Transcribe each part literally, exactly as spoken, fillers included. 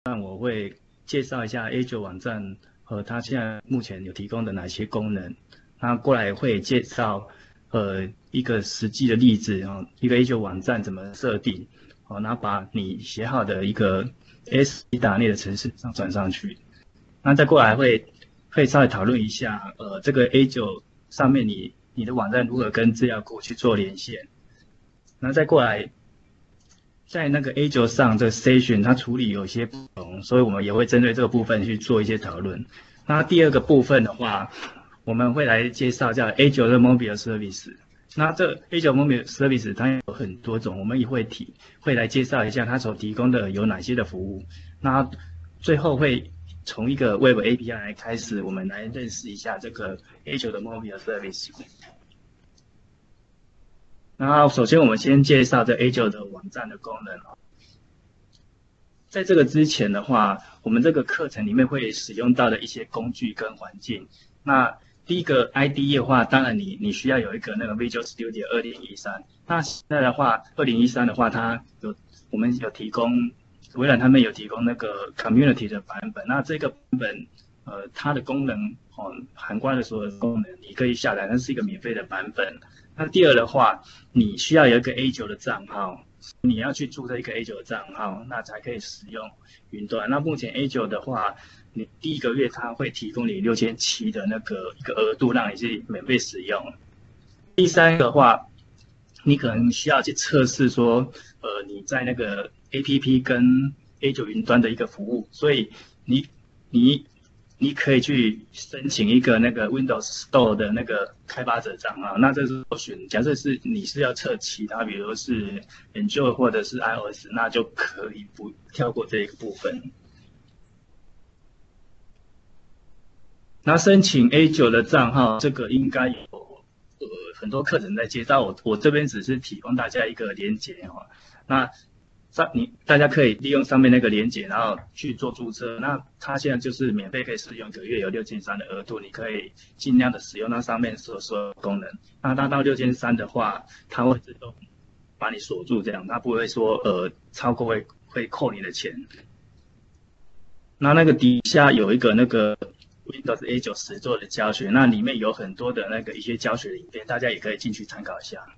那我会介绍一下 A 九 网站和它现在目前有提供的哪些功能。那过来会介绍呃一个实际的例子啊、哦，一个 A 九 网站怎么设定，哦，然后把你写好的一个 S 打内的程式上传上去。那再过来会会稍微讨论一下，呃，这个 A 九 上面你你的网站如何跟资料库去做连线。那再过来。在那个 A 九 上，这个 station 它处理有些不同，所以我们也会针对这个部分去做一些讨论。那第二个部分的话，我们会来介绍叫 A 九 的 Mobile Service。那这 A 九 Mobile Service 它有很多种，我们也会提会来介绍一下它所提供的有哪些的服务。那最后会从一个 Web A P I 来开始，我们来认识一下这个 A 九 的 Mobile Service。然后，首先我们先介绍这 A 九 的网站的功能。在这个之前的话，我们这个课程里面会使用到的一些工具跟环境。那第一个 I D E 的话，当然你你需要有一个那个 Visual Studio 二零一三。那现在的话，二零一三的话，它有我们有提供，微软他们有提供那个 Community 的版本。那这个版本，呃，它的功能哦，涵盖的所有的功能，你可以下载，那是一个免费的版本。那第二的话，你需要有一个 A 九 的账号，你要去注册一个 A 九 的账号，那才可以使用云端。那目前 A 九 的话，你第一个月它会提供你六千七的那个一个额度，让你去免费使用。第三个的话，你可能需要去测试说，呃，你在那个 A P P 跟 A 九 云端的一个服务，所以你你。你可以去申请一个那个 Windows Store 的那个开发者账号，那这是首选。假设是你是要测其他，比如是 Android 或者是 iOS， 那就可以不跳过这一个部分。那申请 A 九 的账号，这个应该有呃很多课程在介绍，我我这边只是提供大家一个连结哈。那上你大家可以利用上面那个连结，然后去做注册。那它现在就是免费可以使用，一个月有六千三的额度，你可以尽量的使用那上面所所有功能。那达到六千三的话，它会自动把你锁住，这样它不会说呃超过会会扣你的钱。那那个底下有一个那个 Windows A 九 实作的教学，那里面有很多的那个一些教学的影片，大家也可以进去参考一下。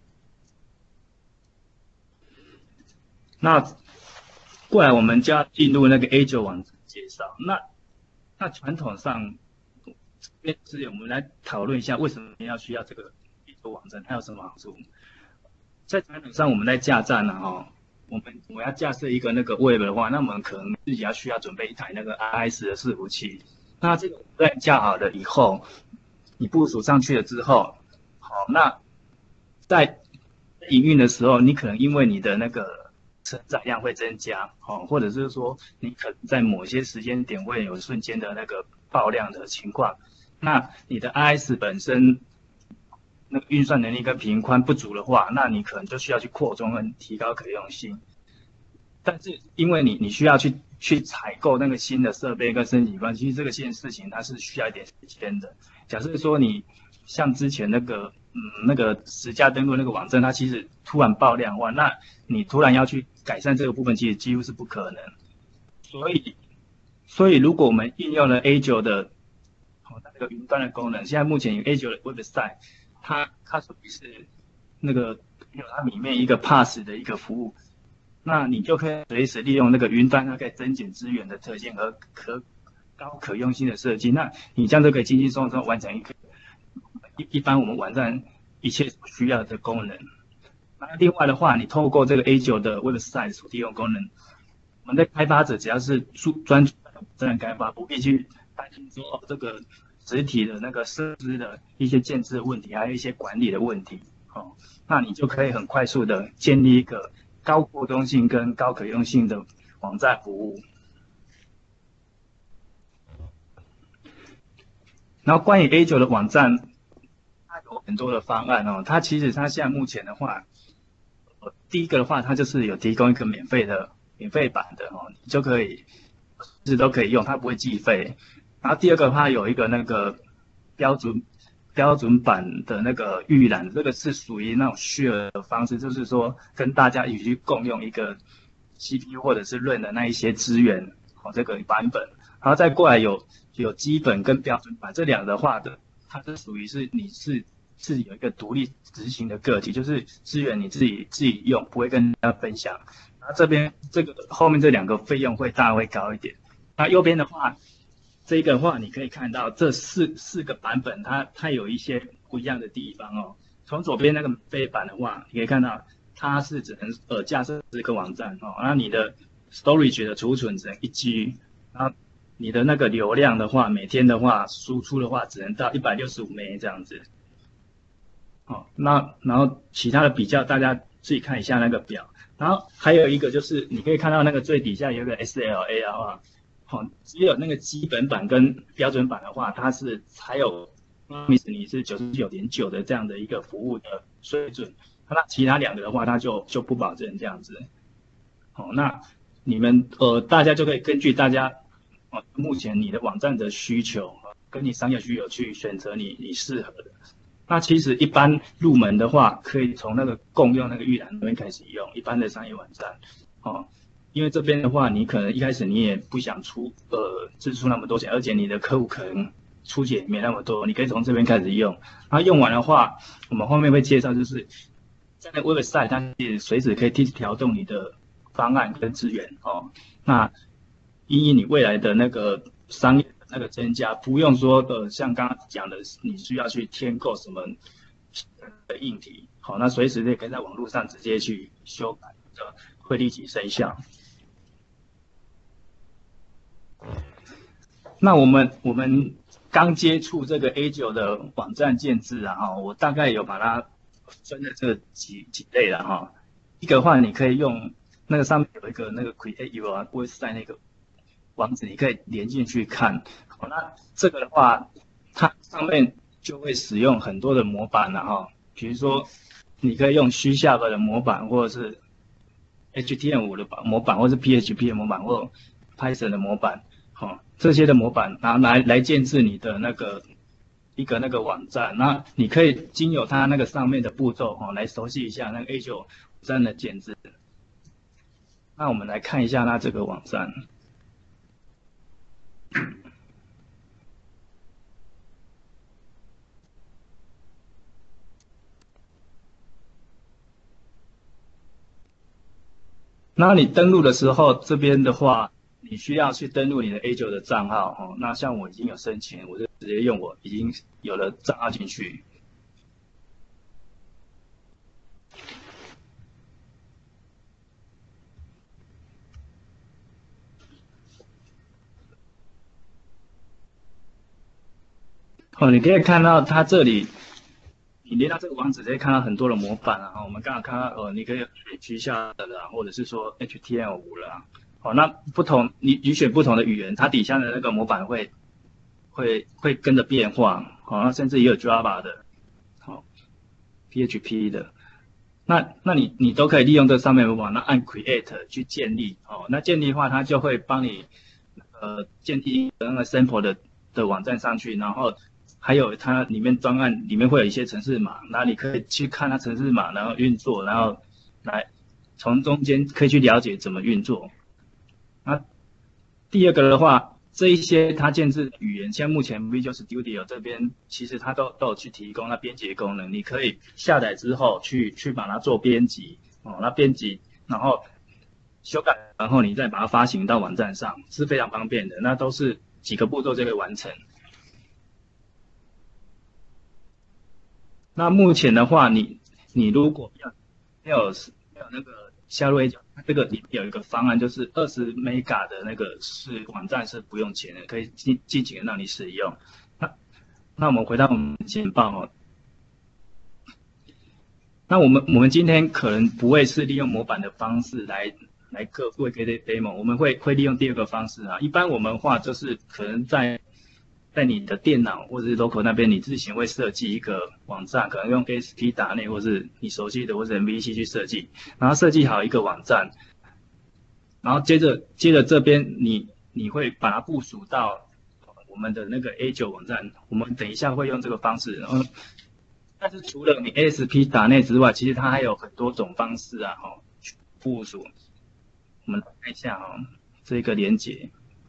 那过来我们就要进入那个 A 九 网站介绍。那那传统上，这边我们来讨论一下为什么要需要这个 A 九 网站，它有什么好处？在传统上我们在架站呢、啊，哈，我们我们要架设一个那个 Web 的话，那我们可能自己要需要准备一台那个 I S 的伺服器。那这个在架好了以后，你部署上去了之后，好，那在营运的时候，你可能因为你的那个承载量会增加，哦，或者是说你可能在某些时间点会有瞬间的那个爆量的情况，那你的 I S 本身那个运算能力跟频宽不足的话，那你可能就需要去扩充跟提高可用性。但是因为你你需要去去采购那个新的设备跟升级关系，这个件事情它是需要一点时间的。假设说你像之前那个嗯那个实价登录那个网站，它其实突然爆量的话，那你突然要去改善这个部分，其实几乎是不可能。所以所以如果我们应用了 A 九 的哦那个云端的功能，现在目前有 A 九 的 website， 它它属于是那个有它里面一个 pass 的一个服务。那你就可以随时利用那个云端，它可以增减资源的特性和可高可用性的设计。那你这样就可以轻轻松松完成一个一一般我们网站一切所需要的功能。那另外的话，你透过这个 A 九 的 website 所提供功能，我们的开发者只要是专注在网站开发，不必去担心说哦这个实体的那个设施的一些建制问题，还有一些管理的问题。哦，那你就可以很快速的建立一个高扩充性跟高可用性的网站服务。然后关于 A 九 的网站，它有很多的方案哦。它其实它现在目前的话，呃，第一个的话，它就是有提供一个免费的免费版的哦，你就可以一直都可以用，它不会计费。然后第二个的话，有一个那个标准标准版的那个预览，这个是属于那种 share 的方式，就是说跟大家一起去共用一个 C P U 或者是 RAM 的那一些资源， 哦这个版本，然后再过来有有基本跟标准版这两个的话的，它是属于是你是是有一个独立执行的个体，就是资源你自己自己用，不会跟人家分享。然后这边这个后面这两个费用会大会高一点。那右边的话，这个的话你可以看到这四四个版本它它有一些不一样的地方哦。从左边那个免费版的话，你可以看到它是只能呃架设这个网站哦，那你的 storage 的储存只能一 G， 然后你的那个流量的话，每天的话输出的话只能到一百六十五 M B 这样子。哦，那然后其他的比较大家自己看一下那个表，然后还有一个就是你可以看到那个最底下有一个 S L A 的话，好、哦，只有那个基本版跟标准版的话，它是才有。你是九十九点九的这样的一个服务的水准，那其他两个的话，它就就不保证这样子。好、哦，那你们呃，大家就可以根据大家哦目前你的网站的需求，跟你商业需求去选择你你适合的。那其实一般入门的话，可以从那个共用那个预览那边开始用一般的商业网站，哦，因为这边的话，你可能一开始你也不想出呃支出那么多钱，而且你的客户可能出解没那么多，你可以从这边开始用。然后用完的话，我们后面会介绍，就是在那 website 它随时可以调动你的方案跟资源哦。那因应你未来的那个商业的那个增加，不用说的像刚刚讲的，你需要去添购什么的硬体，好，那随时也可以在网络上直接去修改，会立即生效。那我们我们刚接触这个 A 九 的网站建制啊，哈，我大概有把它分了这几几类了哈。一个的话，你可以用那个上面有一个那个 Create Your Website 那个网址，你可以连进去看。好，那这个的话，它上面就会使用很多的模板了哈。比如说，你可以用虚下的模板，或者是 H T M L 的模板，或者是 P H P 的模板，或 Python 的模板。好、哦，这些的模板拿来来建制你的那个一个那个网站，那你可以经由它那个上面的步骤哦，来熟悉一下那个 A 九 网站的建制。那我们来看一下它这个网站。那你登录的时候，这边的话，你需要去登录你的 A 九 的账号哦。那像我已经有申请，我就直接用我已经有了账号进去。哦，你可以看到它这里，你连到这个网址可以看到很多的模板啊。我们刚刚看到，呃，你可以选区下的啦，或者是说 H T M L 啦。哦，那不同你你选不同的语言，它底下的那个模板会会会跟着变化。好、哦，那甚至也有 Java 的，好、哦、，P H P 的。那那你你都可以利用这上面的模板，那按 Create 去建立。哦，那建立的话，它就会帮你呃建立一个那个 sample 的的网站上去，然后还有它里面专案里面会有一些程式码，那你可以去看它程式码，然后运作，然后来从中间可以去了解怎么运作。那第二个的话，这一些它建制语言，像目前 Visual Studio 这边其实它都都有去提供那编辑功能，你可以下载之后去去把它做编辑哦，那编辑然后修改，然后你再把它发行到网站上，是非常方便的。那都是几个步骤就可以完成。那目前的话，你你如果要没有没有那个下入 A 九，这个里面有一个方案，就是二十 mega 的那个是网站是不用钱的，可以尽尽情的让你使用。那那我们回到我们简报哦。那我们我们今天可能不会是利用模板的方式来来各位给 demo， 我们会会利用第二个方式啊。一般我们话就是可能在在你的电脑或者是 local 那边，你自行会设计一个网站，可能用 A S P 打内或是你熟悉的或是 M V C 去设计，然后设计好一个网站，然后接着接着这边你你会把它部署到我们的那个 A 九 网站，我们等一下会用这个方式。然后，但是除了你 A S P 打内之外，其实它还有很多种方式啊，哈、哦，去部署。我们看一下哈、哦，这个连结。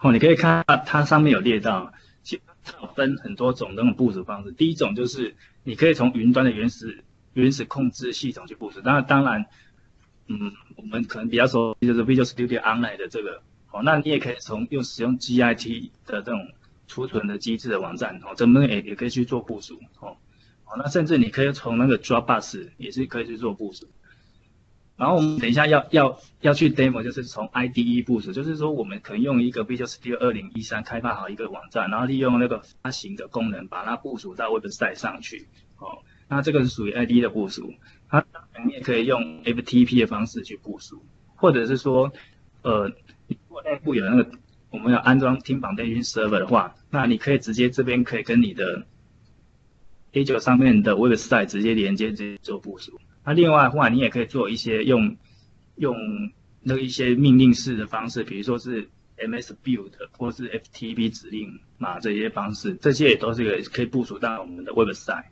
哦，你可以看到它上面有列到，其实它有分很多种那种部署方式。第一种就是你可以从云端的原始原始控制系统去部署，当然当然，嗯，我们可能比较熟悉就是 Visual Studio Online 的这个，哦，那你也可以从用使用 G I T 的这种储存的机制的网站，哦，这边也也可以去做部署，哦，哦，那甚至你可以从那个 Dropbox 也是可以去做部署。然后我们等一下要要要去 demo， 就是从 I D E 部署，就是说我们可能用一个 Visual Studio 二零一三开发好一个网站，然后利用那个发行的功能把它部署到 website 上去。哦，那这个是属于 I D E 的部署。它你也可以用 F T P 的方式去部署，或者是说，呃，如果内部有那个我们要安装 Team Foundation Server 的话，那你可以直接这边可以跟你的 A 九 上面的 website 直接连接，直接做部署。那另外的话，你也可以做一些用用那一些命令式的方式，比如说是 M S build 或是 F T P 指令码这些方式，这些也都是可以部署到我们的 website。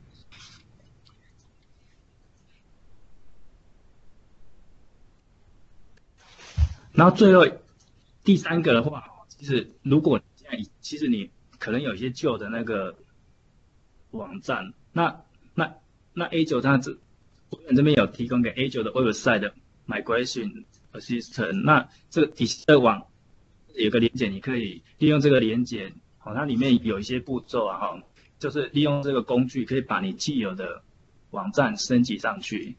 然后最后第三个的话，其实如果现在其实你可能有一些旧的那个网站，那那那 A 九 它这我们这边有提供给 A 九 的 website 的 migration assistant， 那这个底下的网有个连接，你可以利用这个连接，哦，它里面有一些步骤啊，哈，就是利用这个工具可以把你既有的网站升级上去。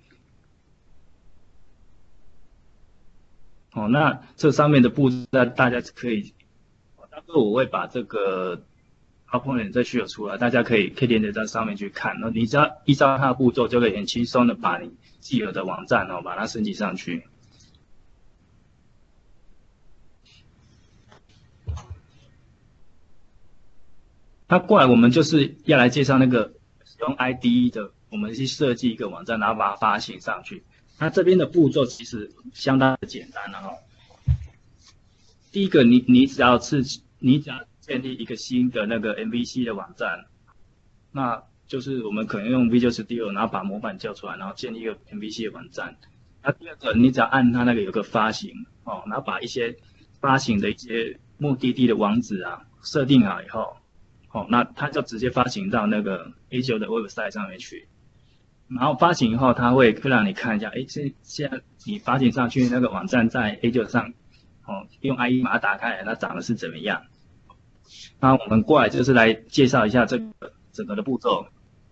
哦，那这上面的步骤大家可以，到时候我会把这个 PowerPoint 再 share 出来，大家可以可以连接在上面去看。那你只要依照它的步骤，就可以很轻松的把你既有的网站哦，把它升级上去。那过来我们就是要来介绍那个使用 I D E 的，我们去设计一个网站，然后把它发行上去。那这边的步骤其实相当的简单了哈。第一个，你你只要是你只要建立一个新的那个 M V C 的网站，那就是我们可能用 Visual Studio， 然后把模板叫出来，然后建立一个 M V C 的网站。那第二个，你只要按它那个有个发行哦，然后把一些发行的一些目的地的网址啊设定好以后，哦，那它就直接发行到那个 A 九 的 website 上面去。然后发行以后，它会会让你看一下，哎，现现在你发行上去那个网站在 A 九 上，哦，用 I E 把它打开来，它长得是怎么样？那我们过来就是来介绍一下这个整个的步骤。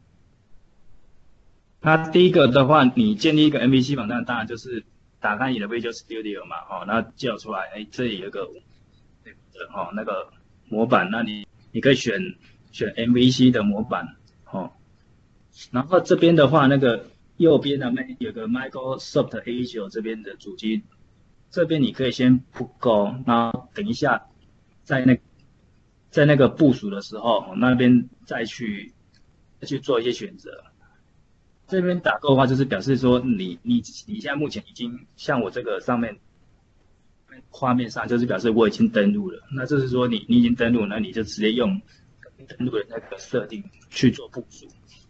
那第一个的话，你建立一个 M V C 网站，当然就是打开你的 Visual Studio 嘛，哦，然后叫出来，哎，这里有个哦那个模板，那你你可以选选 M V C 的模板，哦。然后这边的话，那个右边的有个 Microsoft A 九 这边的主机，这边你可以先铺勾，然后等一下在那在那个部署的时候，那边再去再去做一些选择。这边打勾的话，就是表示说你你你现在目前已经像我这个上面画面上，就是表示我已经登录了。那就是说你你已经登录，那你就直接用登录的那个设定去做部署。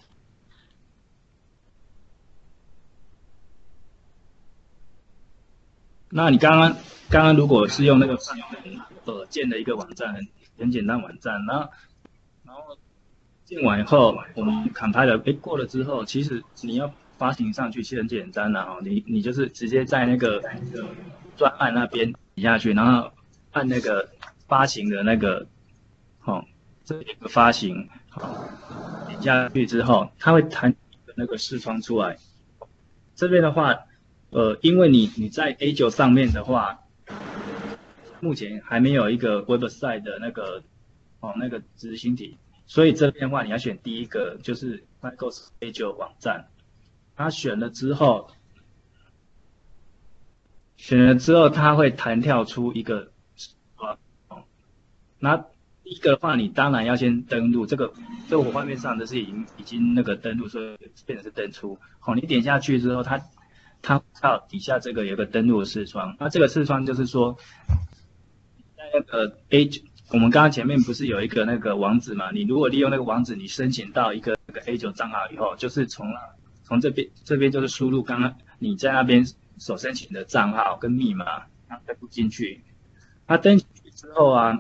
那你刚刚刚刚如果是用那个呃建的一个网站，很很简单网站，然后然后建完以后，我们砍拍了，哎过了之后，其实你要发行上去其实很简单的哦，你你就是直接在那个专案那边点下去，然后按那个发行的那个，哦，这一个发行，好，点下去之后，它会弹那个视窗出来，这边的话。呃，因为你你在 A 九 上面的话，目前还没有一个 website 的那个哦那个执行体，所以这边的话你要选第一个就是 Microsoft A 九 网站，它选了之后，选了之后它会弹跳出一个啊哦，那第一个的话你当然要先登录，这个这个我画面上的是已经已经那个登录，所以变成是登出，好，你点下去之后它。它到底下这个有个登录的视窗，那这个视窗就是说，在那个 A， 我们刚刚前面不是有一个那个网址嘛？你如果利用那个网址，你申请到一个那个 A 九 账号以后，就是从从这边这边就是输入刚刚你在那边所申请的账号跟密码，然后登录进去。它登进去之后啊，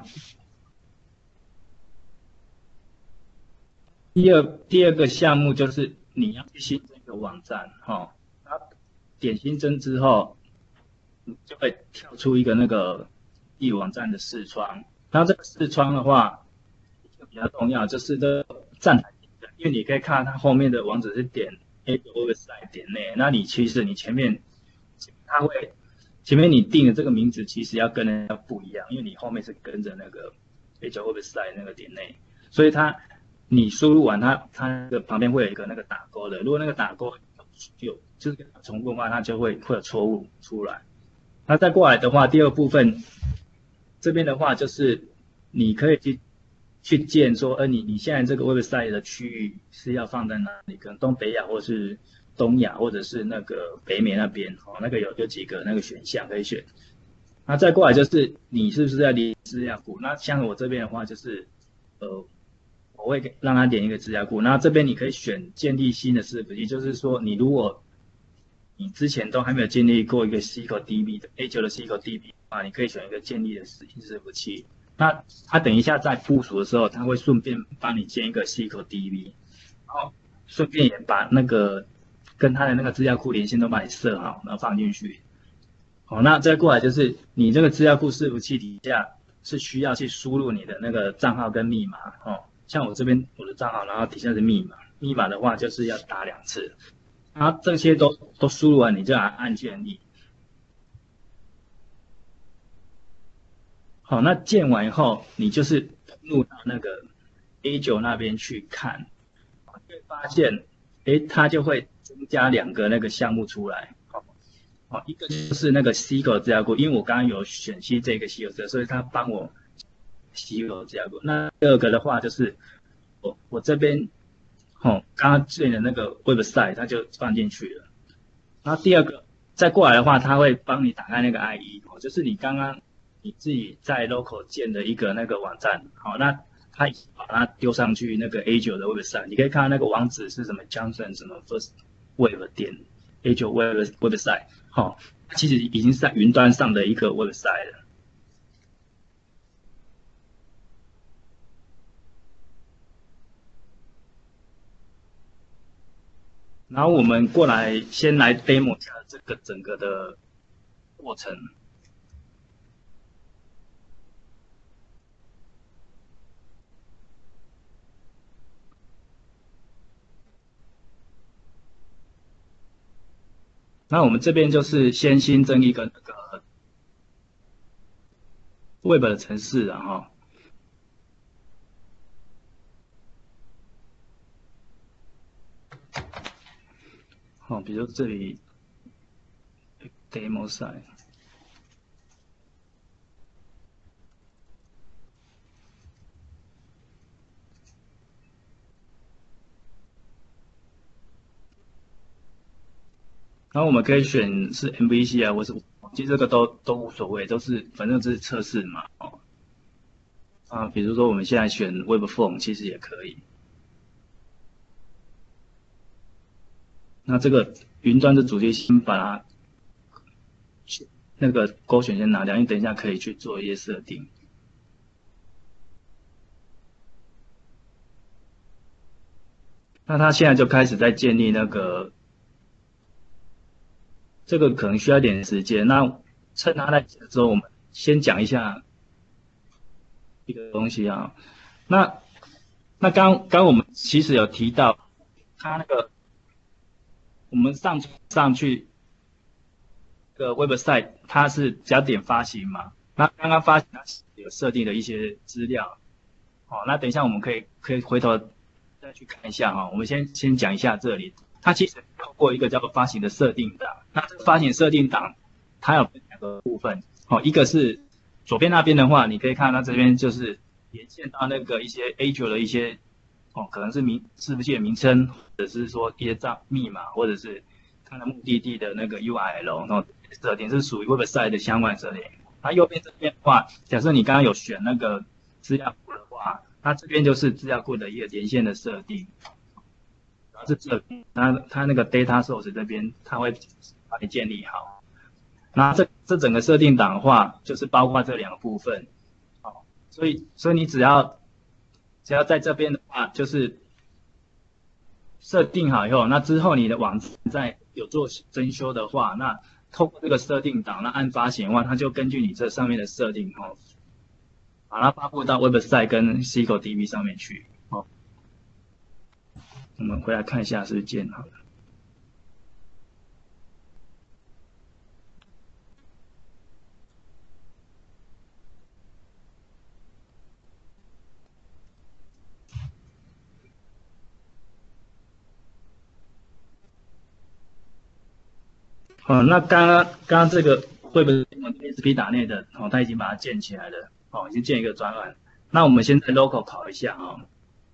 第二第二个项目就是你要去新增一个网站，哈、哦，然后点新增之后，你就会跳出一个那个一网站的视窗。然后这个视窗的话，一个比较重要就是这个站台，因为你可以看它后面的网址是点 a p website 点 net，那你其实你前面它会前面你定的这个名字其实要跟人家不一样，因为你后面是跟着那个 a p website 那个点 net，所以它你输入完它它那个旁边会有一个那个打勾的，如果那个打勾有就是跟它重复的话，它就会会有错误出来。那再过来的话，第二部分这边的话就是你可以去去建说，呃，你你现在这个 website 的区域是要放在哪里？可能东北亚或是东亚，或者是那个北美那边，哦，那个有有几个那个选项可以选。那再过来就是你是不是要连资料库？那像我这边的话就是，呃，我会让他点一个资料库。那这边你可以选建立新的伺服器，就是说你如果你之前都还没有建立过一个 S Q L D B 的 A 九 的 S Q L D B 啊，你可以选一个建立的新伺服器。那它等一下在部署的时候，它会顺便帮你建一个 S Q L D B， 然后顺便也把那个跟它的那个资料库连线都帮你设好，然后放进去。好，那再过来就是你这个资料库伺服器底下是需要去输入你的那个账号跟密码哦。像我这边我的账号，然后底下是密码，密码的话就是要打两次。然后这些都都输入完，你就按按建立。好，那建完以后，你就是入到那个 A 九 那边去看，会发现，诶，它就会增加两个那个项目出来。好，好，一个就是那个 S Q L 资料库，因为我刚刚有选析这个 S Q L， 所以它帮我 S Q L 资料库。那第二个的话就是我我这边，哦，刚刚建的那个 website 它就放进去了。然后第二个再过来的话，它会帮你打开那个 I E， 哦，就是你刚刚你自己在 local 建的一个那个网站，好，那它把它丢上去那个 A 九 的 website， 你可以看到那个网址是什么 Johnson 什么 First Web 点 A 九 Web website， 好，它其实已经是在云端上的一个 website 了。然后我们过来先来 demo 一下这个整个的过程。那我们这边就是先新增一个那个 Web 的程式，然后，好，比如这里 demo site。然后我们可以选是 M V C 啊，或是其实这个都都无所谓，都是反正这是测试嘛，哦，啊，比如说我们现在选 Web Form 其实也可以。那这个云端的主题先把它那个勾选先拿掉，因为等一下可以去做一些设定。那它现在就开始在建立那个。这个可能需要一点时间，那趁他在讲的时候，我们先讲一下一个东西啊。那那刚刚我们其实有提到，他那个我们上上去这个 website， 它是只要点发行嘛。那刚刚发行它有设定的一些资料，哦，那等一下我们可以可以回头再去看一下哈。我们先先讲一下这里。它其实透过一个叫做发行的设定档，那这个发行设定档它有分两个部分，哦，一个是左边那边的话，你可以看到这边就是连线到那个一些 A 九 的一些，哦，可能是名伺服器的名称，或者是说一些账密码，或者是它的目的地的那个 U R L， 然后设定是属于 website 的相关设定。那右边这边的话，假设你刚刚有选那个资料库的话，那这边就是资料库的一个连线的设定。是这，它它那个 data source 这边，它会把你建立好。那这这整个设定档的话，就是包括这两个部分。 所以所以你只要只要在这边的话，就是设定好以后，那之后你的网站在有做增修的话，那透过这个设定档，那按发行的话，它就根据你这上面的设定哦，把它发布到 website 跟 S Q L D B 上面去。哦，我们回来看一下是不是建好了。哦，那刚刚刚刚这个 Web A S P 打内的哦，它已经把它建起来了，哦，已经建一个专案。那我们先在 local 考一下哦。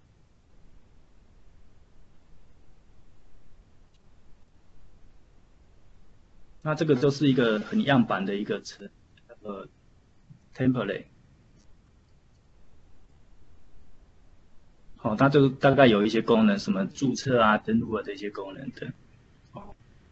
那这个就是一个很样板的一个词，呃，template。哦，它就大概有一些功能，什么注册啊、登录啊这些功能的。哦，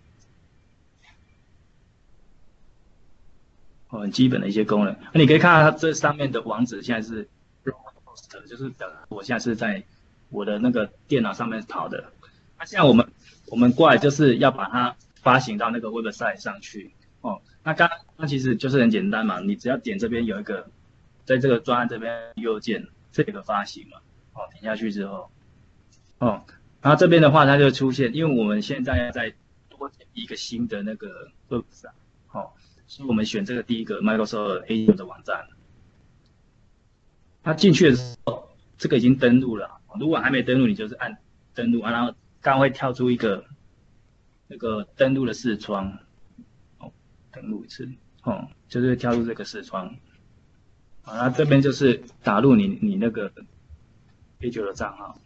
哦，很基本的一些功能。那你可以看到它这上面的网址现在是 host，就是表示我现在是在我的那个电脑上面跑的。那现在我们我们过来就是要把它发行到那个 website 上去。哦，那刚刚其实就是很简单嘛，你只要点这边有一个，在这个专案这边右键，这个发行嘛。哦，点下去之后，哦，然后这边的话它就出现，因为我们现在在多建一个新的那个 website，哦，所以我们选这个第一个 Microsoft Azure 的网站。它进去的时候，这个已经登录了。如果还没登录，你就是按登录啊，然后刚会跳出一个那个登录的视窗，哦，登录一次，哦，就是会跳出这个视窗。好，那这边就是打入你你那个 Azure 的账号。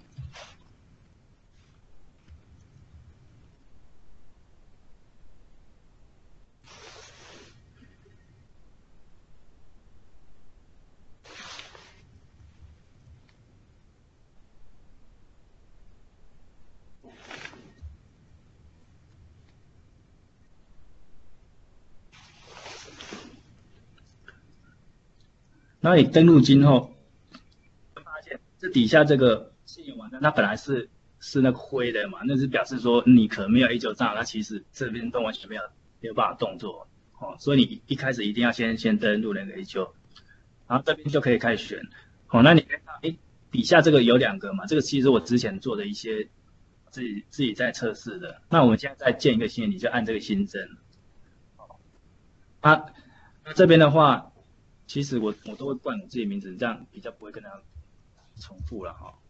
然后你登录今后，发现这底下这个信用网站，它本来是是那个灰的嘛，那是表示说你可能没有 A 九账，那其实这边都完全没有没有办法动作哦，所以你一开始一定要先先登录那个 A 九，然后这边就可以开始选哦。那你看到哎底下这个有两个嘛，这个其实我之前做的一些自己自己在测试的。那我们现在再建一个新，你就按这个新增。啊，那这边的话。其实我我都会冠我自己名字，这样比较不会跟他重复了哈。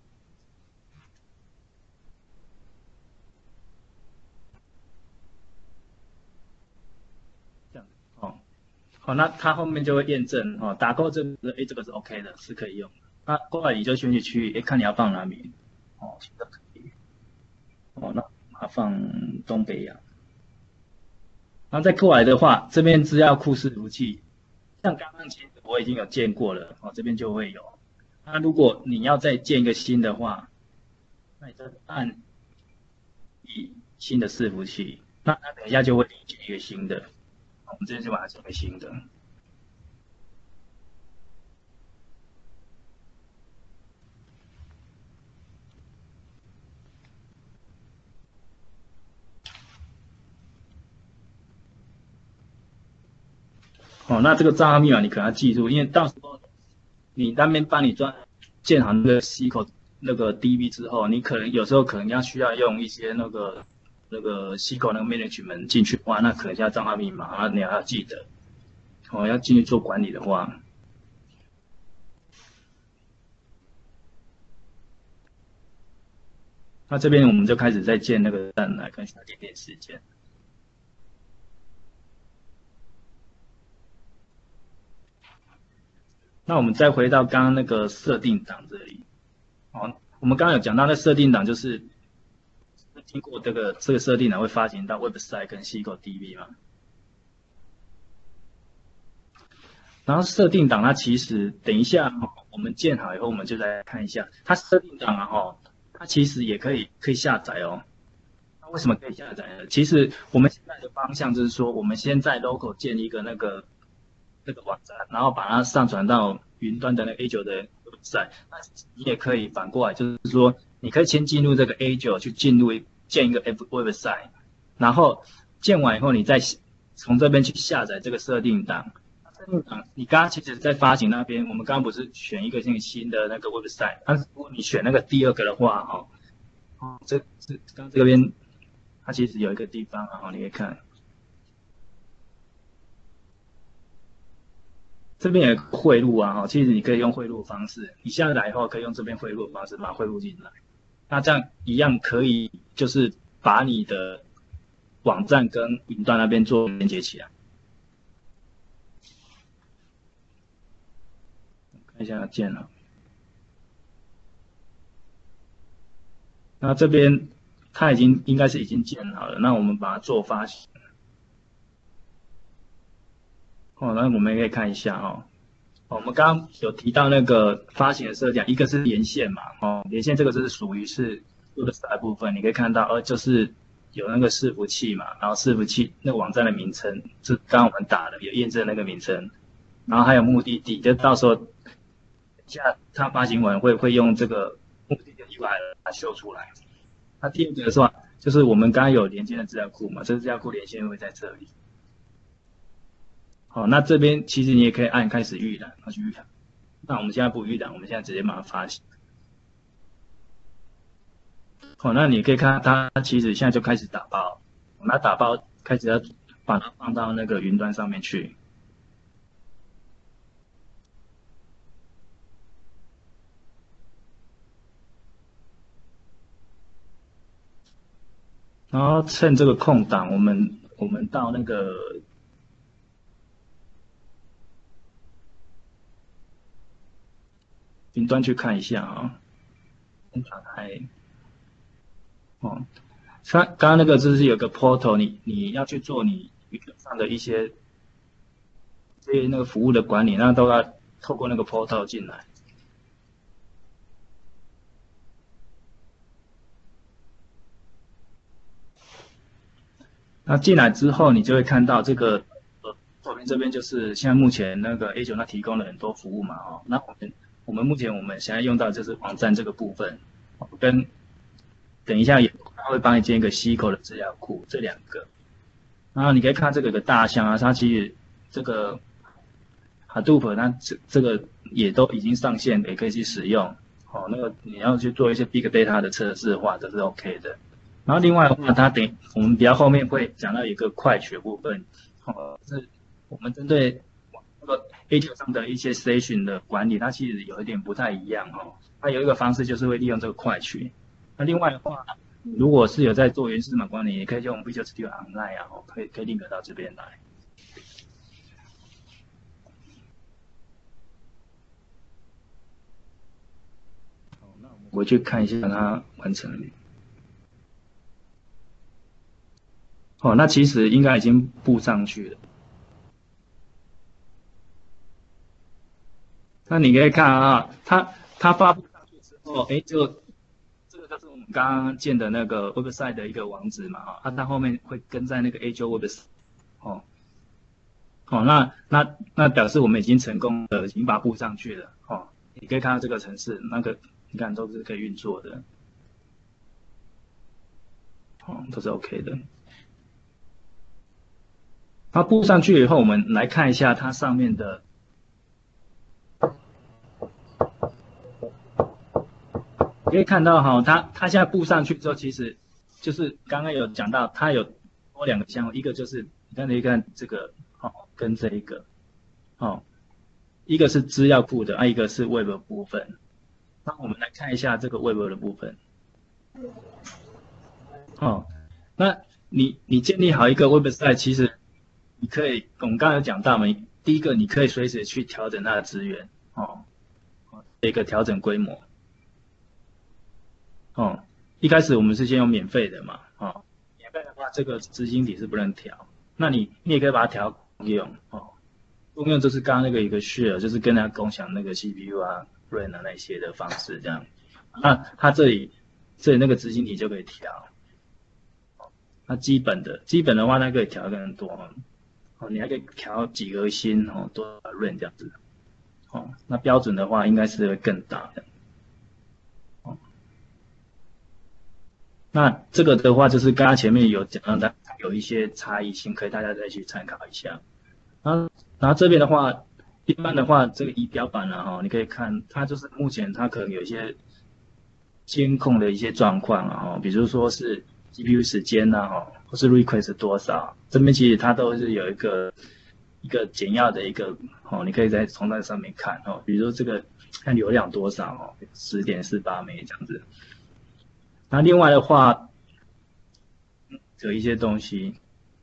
这样哦，好，那它后面就会验证哦，打勾这个，哎，这个是 OK 的，是可以用的。那过来你就选取区域，哎，看你要放哪里哦，现在可以哦，那它放东北亚。然后再过来的话，这边资料库伺服器，像刚刚其实我已经有见过了哦，这边就会有。那如果你要再建一个新的话，那你再按以新的伺服器，那它等一下就会建一个新的，我们这边就把它建一个新的。哦，那这个账号密码你可能要记住，因为到时候你那边帮你专建好那个 S Q L 那个 D B 之后，你可能有时候可能要需要用一些那个那个 S Q L 那个 management 进去的话，那可能要账号密码啊，你还要记得。哦，要进去做管理的话，那这边我们就开始在建那个站来看一下点点时间。那我们再回到刚刚那个设定档这里，哦，我们刚刚有讲到那设定档就是经过这个这个设定档会发行到 website 跟 S Q L D B 嘛。然后设定档它其实等一下我们建好以后，我们就来看一下它设定档啊哈，它其实也可以可以下载哦。那为什么可以下载呢？其实我们现在的方向就是说，我们先在 local 建一个那个这个网站，然后把它上传到云端的那个 A 九 的 website。那你也可以反过来，就是说你可以先进入这个 A 九 去进入建一个 website， 然后建完以后，你再从这边去下载这个设定档。设定档，你刚刚其实在发行那边，我们刚刚不是选一个那个新的那个 website， 但是如果你选那个第二个的话，哈，哦，这这刚这边它其实有一个地方啊，你可以看。这边有汇入啊，哈，其实你可以用汇入方式，你下来以后可以用这边汇入的方式把它汇入进来，那这样一样可以，就是把你的网站跟云端那边做连接起来。看一下键了，那这边它已经应该是已经建好了，那我们把它做发行。哦，那我们也可以看一下哦。我们刚刚有提到那个发行的设定，一个是连线嘛，哦，连线这个就是属于是 website 部分，你可以看到，呃，就是有那个伺服器嘛，然后伺服器那个网站的名称，是刚刚我们打的，有验证那个名称，然后还有目的地，就到时候下它发行完会会用这个目的地 U R L 把它秀出来。那第二个的话，就是我们刚刚有连接的资料库嘛，这个资料库连线会在这里。好，那这边其实你也可以按开始预览，去预览。那我们现在不预览，我们现在直接把它发行。好，那你可以看它其实现在就开始打包，我们要打包开始要把它放到那个云端上面去。然后趁这个空档，我们我们到那个云端去看一下啊，打开哦，它刚刚那个就是有个 portal， 你你要去做你云上的一些这些那个服务的管理，那都要透过那个 portal 进来。那进来之后，你就会看到这个呃左边这边就是现在目前那个 A 九 它提供了很多服务嘛，哦，那我们我们目前我们现在用到就是网站这个部分，跟等一下也它会帮你建一个 S Q L 的资料库，这两个。然后你可以看这个有个大项啊，它其实这个 Hadoop 它这这个也都已经上线，也可以去使用。哦，那个你要去做一些 Big Data 的测试的话，这是 OK 的。然后另外的话，它等我们比较后面会讲到一个快取部分，哦，是我们针对那个 A 九 上的一些 station 的管理，它其实有一点不太一样哦。它有一个方式就是会利用这个快取。那另外的话，如果是有在做原始码管理，也可以用 Visual Studio Online 啊，可以可以 link 到这边来。好，那我们回去看一下它完成了。哦，那其实应该已经布上去了。那你可以看啊，它它发布上去之后，哎，就这个就是我们刚刚建的那个 website 的一个网址嘛，啊，它后面会跟在那个 A 九 website， 哦，哦，那那那表示我们已经成功的已经把它布上去了，哦，你可以看到这个城市那个，你看都是可以运作的，哦，都是 OK 的。它布上去以后，我们来看一下它上面的。可以看到哈，它它现在布上去之后，其实就是刚刚有讲到，它有多两个项目，一个就是你看，你看这个，哦，跟这一个，哦，一个是资料库的，啊，一个是 Web 的部分。那我们来看一下这个 Web 的部分。哦，那你你建立好一个 website， 其实你可以，我们刚刚有讲到嘛，第一个你可以随时去调整它的资源，哦，一个调整规模。哦，一开始我们是先用免费的嘛，哦，免费的话，这个执行体是不能调，那你你也可以把它调公用，哦，公用就是刚刚那个一个 share， 就是跟它共享那个 C P U 啊、RAM 啊那些的方式这样，那它这里这里那个执行体就可以调，那基本的基本的话，它可以调更多， 哦，你还可以调几核心哦，多少 RAM 这样子。哦，那标准的话应该是会更大的。哦，那这个的话就是刚刚前面有讲到的，有一些差异性，可以大家再去参考一下。然后，然后这边的话，一般的话，这个仪表板啊，哈，你可以看它就是目前它可能有一些监控的一些状况啊，哈，比如说是 G P U 时间呐，哈，或是 request 多少，这边其实它都是有一个一个简要的一个哦，你可以在从那上面看哦，比如说这个看流量多少哦，十点四八枚这样子。那另外的话，有一些东西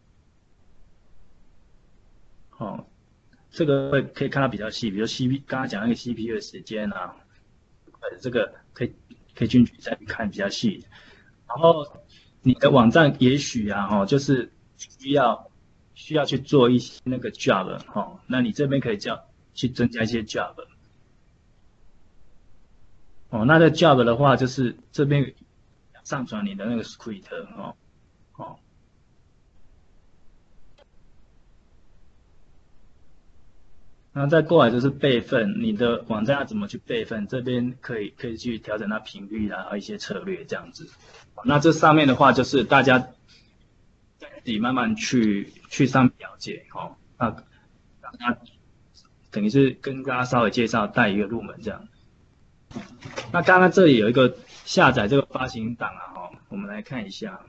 哦，这个会可以看到比较细，比如 C P 刚刚讲那个 C P U 的时间啊，呃，这个可以可以进去再看比较细。然后你的网站也许啊，哈，就是需要需要去做一些那个 job 哈，那你这边可以叫去增加一些 job 哦。那这 job 的话，就是这边上传你的那个 script 哦哦。然后再过来就是备份，你的网站要怎么去备份？这边可以可以去调整它频率啊，和一些策略这样子。那这上面的话就是大家自己慢慢去去上面了解哦。那那等于是跟大家稍微介绍带一个入门这样。那刚刚这里有一个下载这个发行档啊，哈，我们来看一下。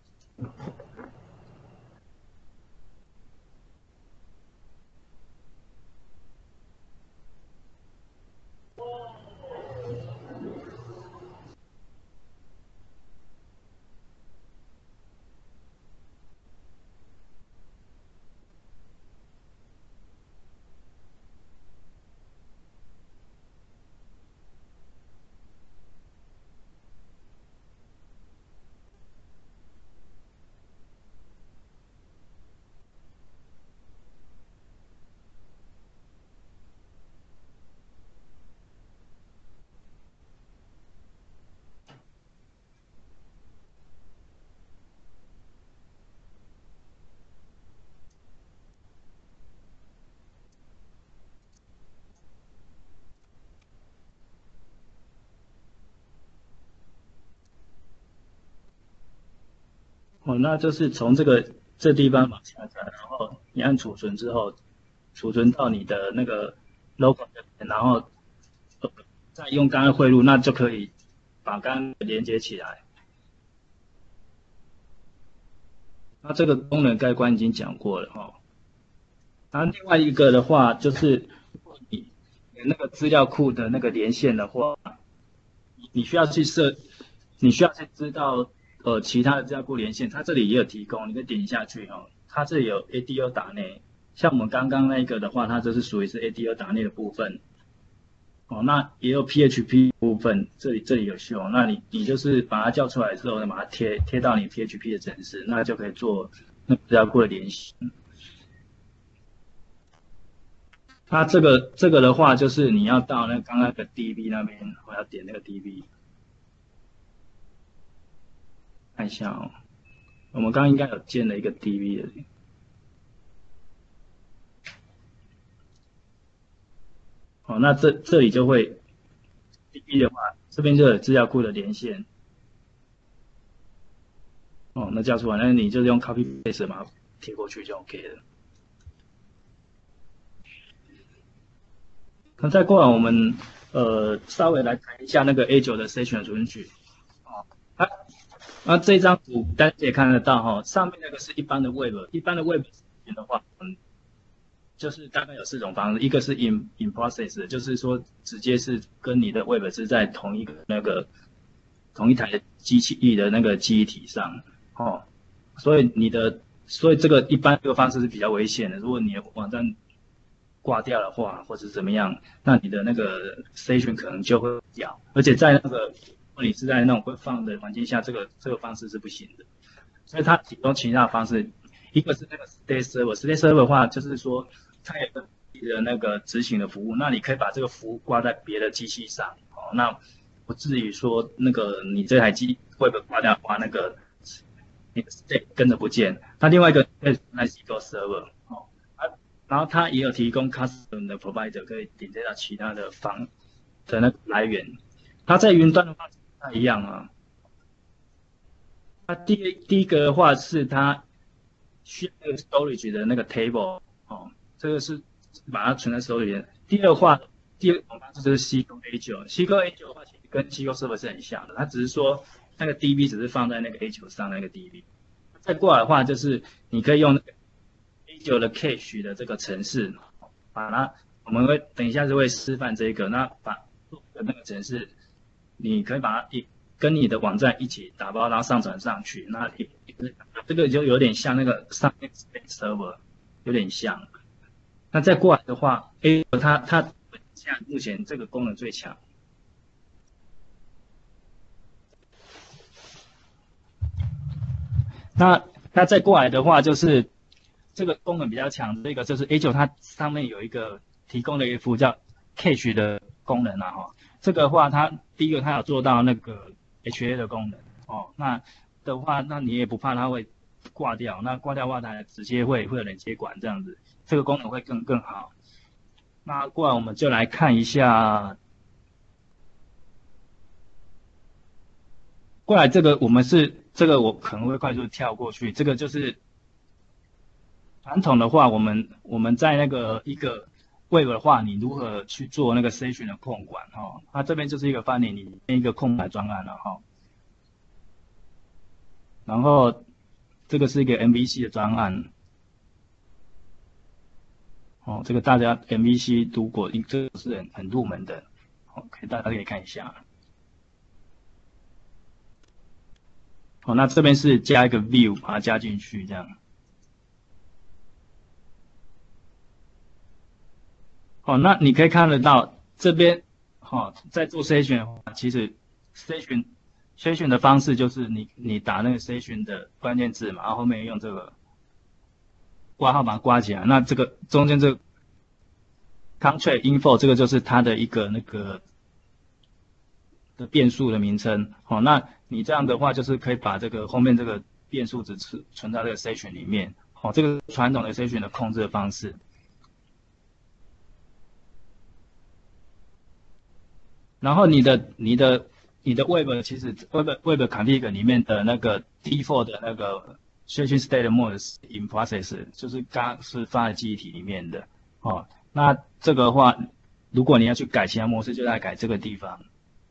哦，那就是从这个这地方往下载，然后你按储存之后，储存到你的那个 local 这边，然后呃再用刚刚汇入，那就可以把刚刚连接起来。那这个功能盖棺已经讲过了哈、哦。然后另外一个的话，就是你那个资料库的那个连线的话，你需要去设，你需要去知道呃其他的资料库连线，它这里也有提供，你可以点下去哦。它这里有 A D O 打内，像我们刚刚那个的话，它就是属于是 A D O 打内的部分。哦，那也有 P H P 部分，这里这里有秀，那你你就是把它叫出来之后，把它贴贴到你 P H P 的程式，那就可以做那资料库的联系。那这个这个的话，就是你要到那刚刚那个 D B 那边，我要点那个 D B， 看一下哦。我们刚刚应该有建了一个 D B 的。哦，那这这里就会 D B 的话，这边就有资料库的连线。哦，那叫出来，那你就用 copy paste 把它贴过去就 OK 了。那再过来，我们呃稍微来谈一下那个 A 九 的 session 存取。哦，啊，那这张图大家也看得到哈、哦，上面那个是一般的 Web， 一般的 Web 的话，嗯，就是大概有四种方式，一个是 in in process， 就是说直接是跟你的 Web 是在同一个那个同一台的机器域的那个记忆体上，哦，所以你的所以这个一般这个方式是比较危险的，如果你的网站挂掉的话，或者怎么样，那你的那个 session 可能就会掉，而且在那个如果你是在那种会放的环境下，这个这个方式是不行的。所以它提供其他的方式，一个是那个 state server，state server 的话就是说它有个的那个执行的服务，那你可以把这个服务挂在别的机器上，哦，那不至于说那个你这台机会不会挂掉的话，那个你的 state 跟着不见。那另外一个是 S Q L server，哦， 然后它也有提供 custom 的 provider 可以顶接到其他的方的那个来源。它在云端的话不太一样啊。它第一第一个的话是它需要那个 storage 的那个 table 哦，这个是把它存在 storage 里面。第二的话，第二种方式就是 S Q L A 九，S Q L A 九的话其实跟 S Q L Server 是很像的，它只是说那个 D B 只是放在那个 A 九上那个 D B。再过来的话就是你可以用那个 A 九的 cache 的这个程式，把它我们会等一下就会示范这个，那把那个程式，你可以把它一跟你的网站一起打包，然后上传上去。那这个就有点像那个上面 server， 有点像。那再过来的话 ，A 它它现在目前这个功能最强。那那再过来的话，就是这个功能比较强，这个就是 A 九 它上面有一个提供的一个服务叫 cache 的功能啊哈。这个的话，它第一个它有做到那个 H A 的功能哦，那的话，那你也不怕它会挂掉，那挂掉的话，它直接会会有人接管这样子，这个功能会更更好。那过来我们就来看一下，过来这个我们是这个我可能会快速跳过去，这个就是传统的话，我们我们在那个一个 Web 的话，你如何去做那个 session 的控管哈、哦？它这边就是一个翻译里面一个空白专案了哈、哦。然后这个是一个 M V C 的专案，哦，这个大家 M V C 读过，这个是很很入门的 ，OK， 大家可以看一下。哦，那这边是加一个 view 把它加进去这样。哦，那你可以看得到这边，哦，在做 session 的话，其实 session session 的方式就是你你打那个 session 的关键字嘛，然后后面用这个挂号把它挂起来。那这个中间这个 contract info 这个就是它的一个那个的变数的名称。哦，那你这样的话就是可以把这个后面这个变数值存存在这个 session 里面。哦，这个传统的 session 的控制的方式。然后你的你的你的 Web 其实 Web Web config 里面的那个 default 的那个 session state mode in process 就是刚是放在记忆体里面的哦。那这个的话，如果你要去改其他模式，就来改这个地方。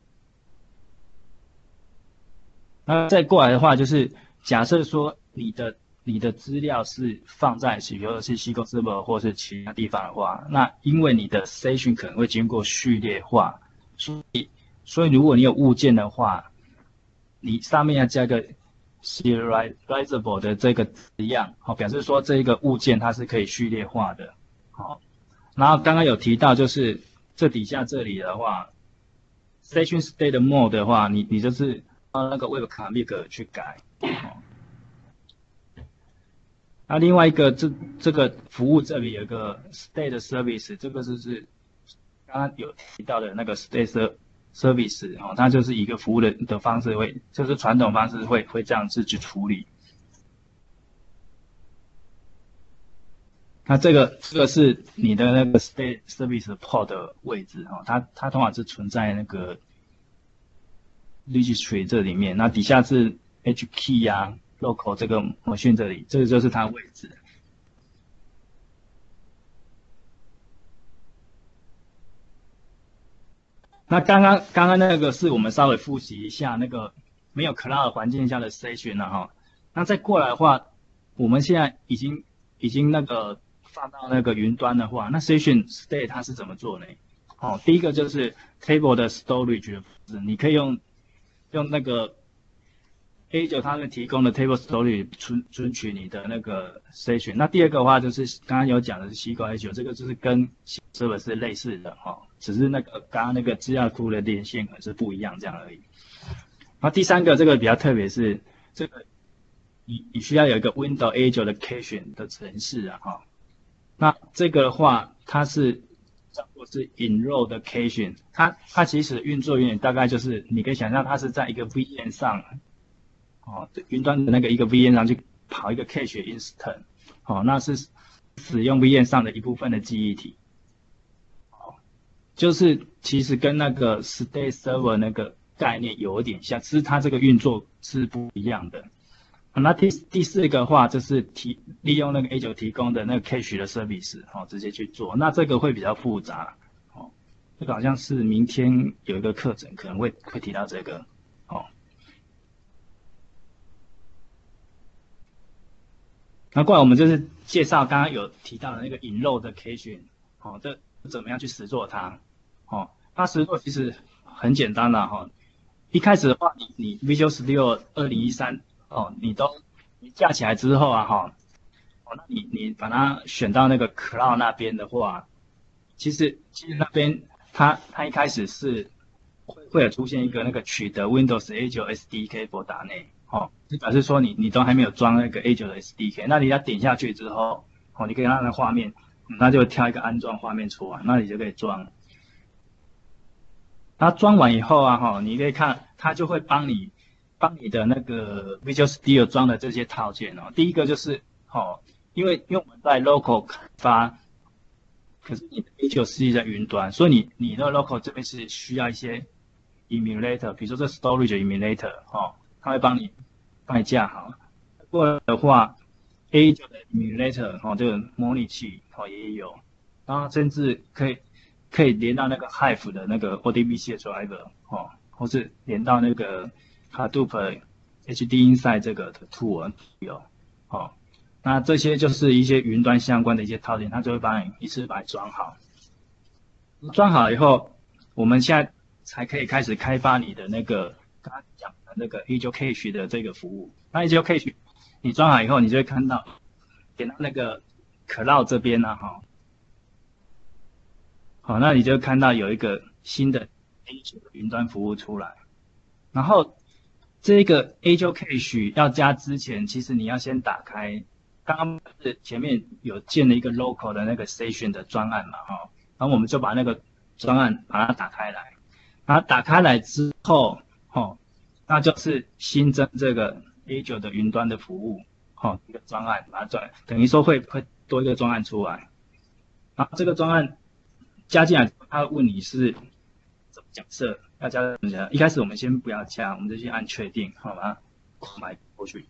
那再过来的话，就是假设说你的你的资料是放在比如说是 S Q L Server 或是其他地方的话，那因为你的 session 可能会经过序列化。所以，所以如果你有物件的话，你上面要加个 serializable 的这个字样，好，表示说这一个物件它是可以序列化的，好。然后刚刚有提到，就是这底下这里的话 ，session state mode 的话，你你就是按那个 web config 去改，好。那另外一个这这个服务这里有个 state service， 这个就是刚刚有提到的那个 state service 哦，它就是一个服务的的方式会，就是传统方式会会这样子去处理。那这个这个是你的那个 state service port 的位置哦，它它通常是存在那个 registry 这里面，那底下是 H key 啊 local 这个 machine 这里，这个就是它的位置。那刚刚刚刚那个是我们稍微复习一下那个没有 cloud 环境下的 session 了哈。那再过来的话，我们现在已经已经那个放到那个云端的话，那 session state 它是怎么做呢？哦，第一个就是 table 的 storage 的方式，你可以用用那个 A 九 他们提供的 table storage 存存取你的那个 session。那第二个的话就是刚刚有讲的是 S Q L A 九，这个就是跟 server 是类似的哈、哦，只是那个刚刚那个资料库的连线可能是不一样这样而已。然后第三个这个比较特别是这个你你需要有一个 Windows A 九的 cache 的程式啊哈、哦。那这个的话它是叫做是 enroll 的 cache， 它它其实运作原理大概就是你可以想象它是在一个 V M 上。哦，云端的那个一个 V M 上去跑一个 cache instant， 哦，那是使用 V M 上的一部分的记忆体。就是其实跟那个 State Server 那个概念有一点像，只是它这个运作是不一样的。那第第四个的话，就是提利用那个 A 九 提供的那个 Cache 的 service 哦，直接去做。那这个会比较复杂哦，这个好像是明天有一个课程可能会会提到这个哦。那过来我们就是介绍刚刚有提到的那个引漏的 Cache 哦，这怎么样去实作它？哦，它实作其实很简单的哈、哦。一开始的话，你你 Visual Studio 二零一三哦，你都你架起来之后啊哈，哦，那你你把它选到那个 Cloud 那边的话，其实其实那边它它一开始是会会有出现一个那个取得 Windows A 九 S D K 博打内，哦，就表示说你你都还没有装那个 A 九 的 S D K， 那你要点下去之后，哦，你可以让那画面，它就会跳一个安装画面出来，那你就可以装。它装完以后啊，哈，你可以看，它就会帮你，帮你的那个 Visual Studio 装的这些套件哦。第一个就是，哦，因为因为我们在 local 开发，可是你的 A 九 是在云端，所以你你的 local 这边是需要一些 emulator， 比如说这 storage emulator， 哦，它会帮你帮你架好。过来的话 ，A 九 的 emulator， 哦，这个模拟器哦也有，然后甚至可以。可以连到那个 Hive 的那个 O D B C 的 driver 哦，或是连到那个 Hadoop H D Inside 这个的 tool 有哦，那这些就是一些云端相关的一些套件，它就会帮你一次把它装好。装好以后，我们现在才可以开始开发你的那个刚刚讲的那个 A 九 Cache 的这个服务。那 A 九 Cache 你装好以后，你就会看到点到那个 Cloud 这边呢，哈。好，那你就看到有一个新的 A 九 的云端服务出来，然后这个 A 九 Cache 要加之前，其实你要先打开，刚刚是前面有建了一个 local 的那个 station 的专案嘛，哈，然后我们就把那个专案把它打开来，然后打开来之后，哦，那就是新增这个 A 九 的云端的服务，哦，一个专案把它转，等于说会会多一个专案出来，然后这个专案。加进来，他会问你是怎么假设要加什么？一开始我们先不要加，我们就先按确定，好吗？买过去。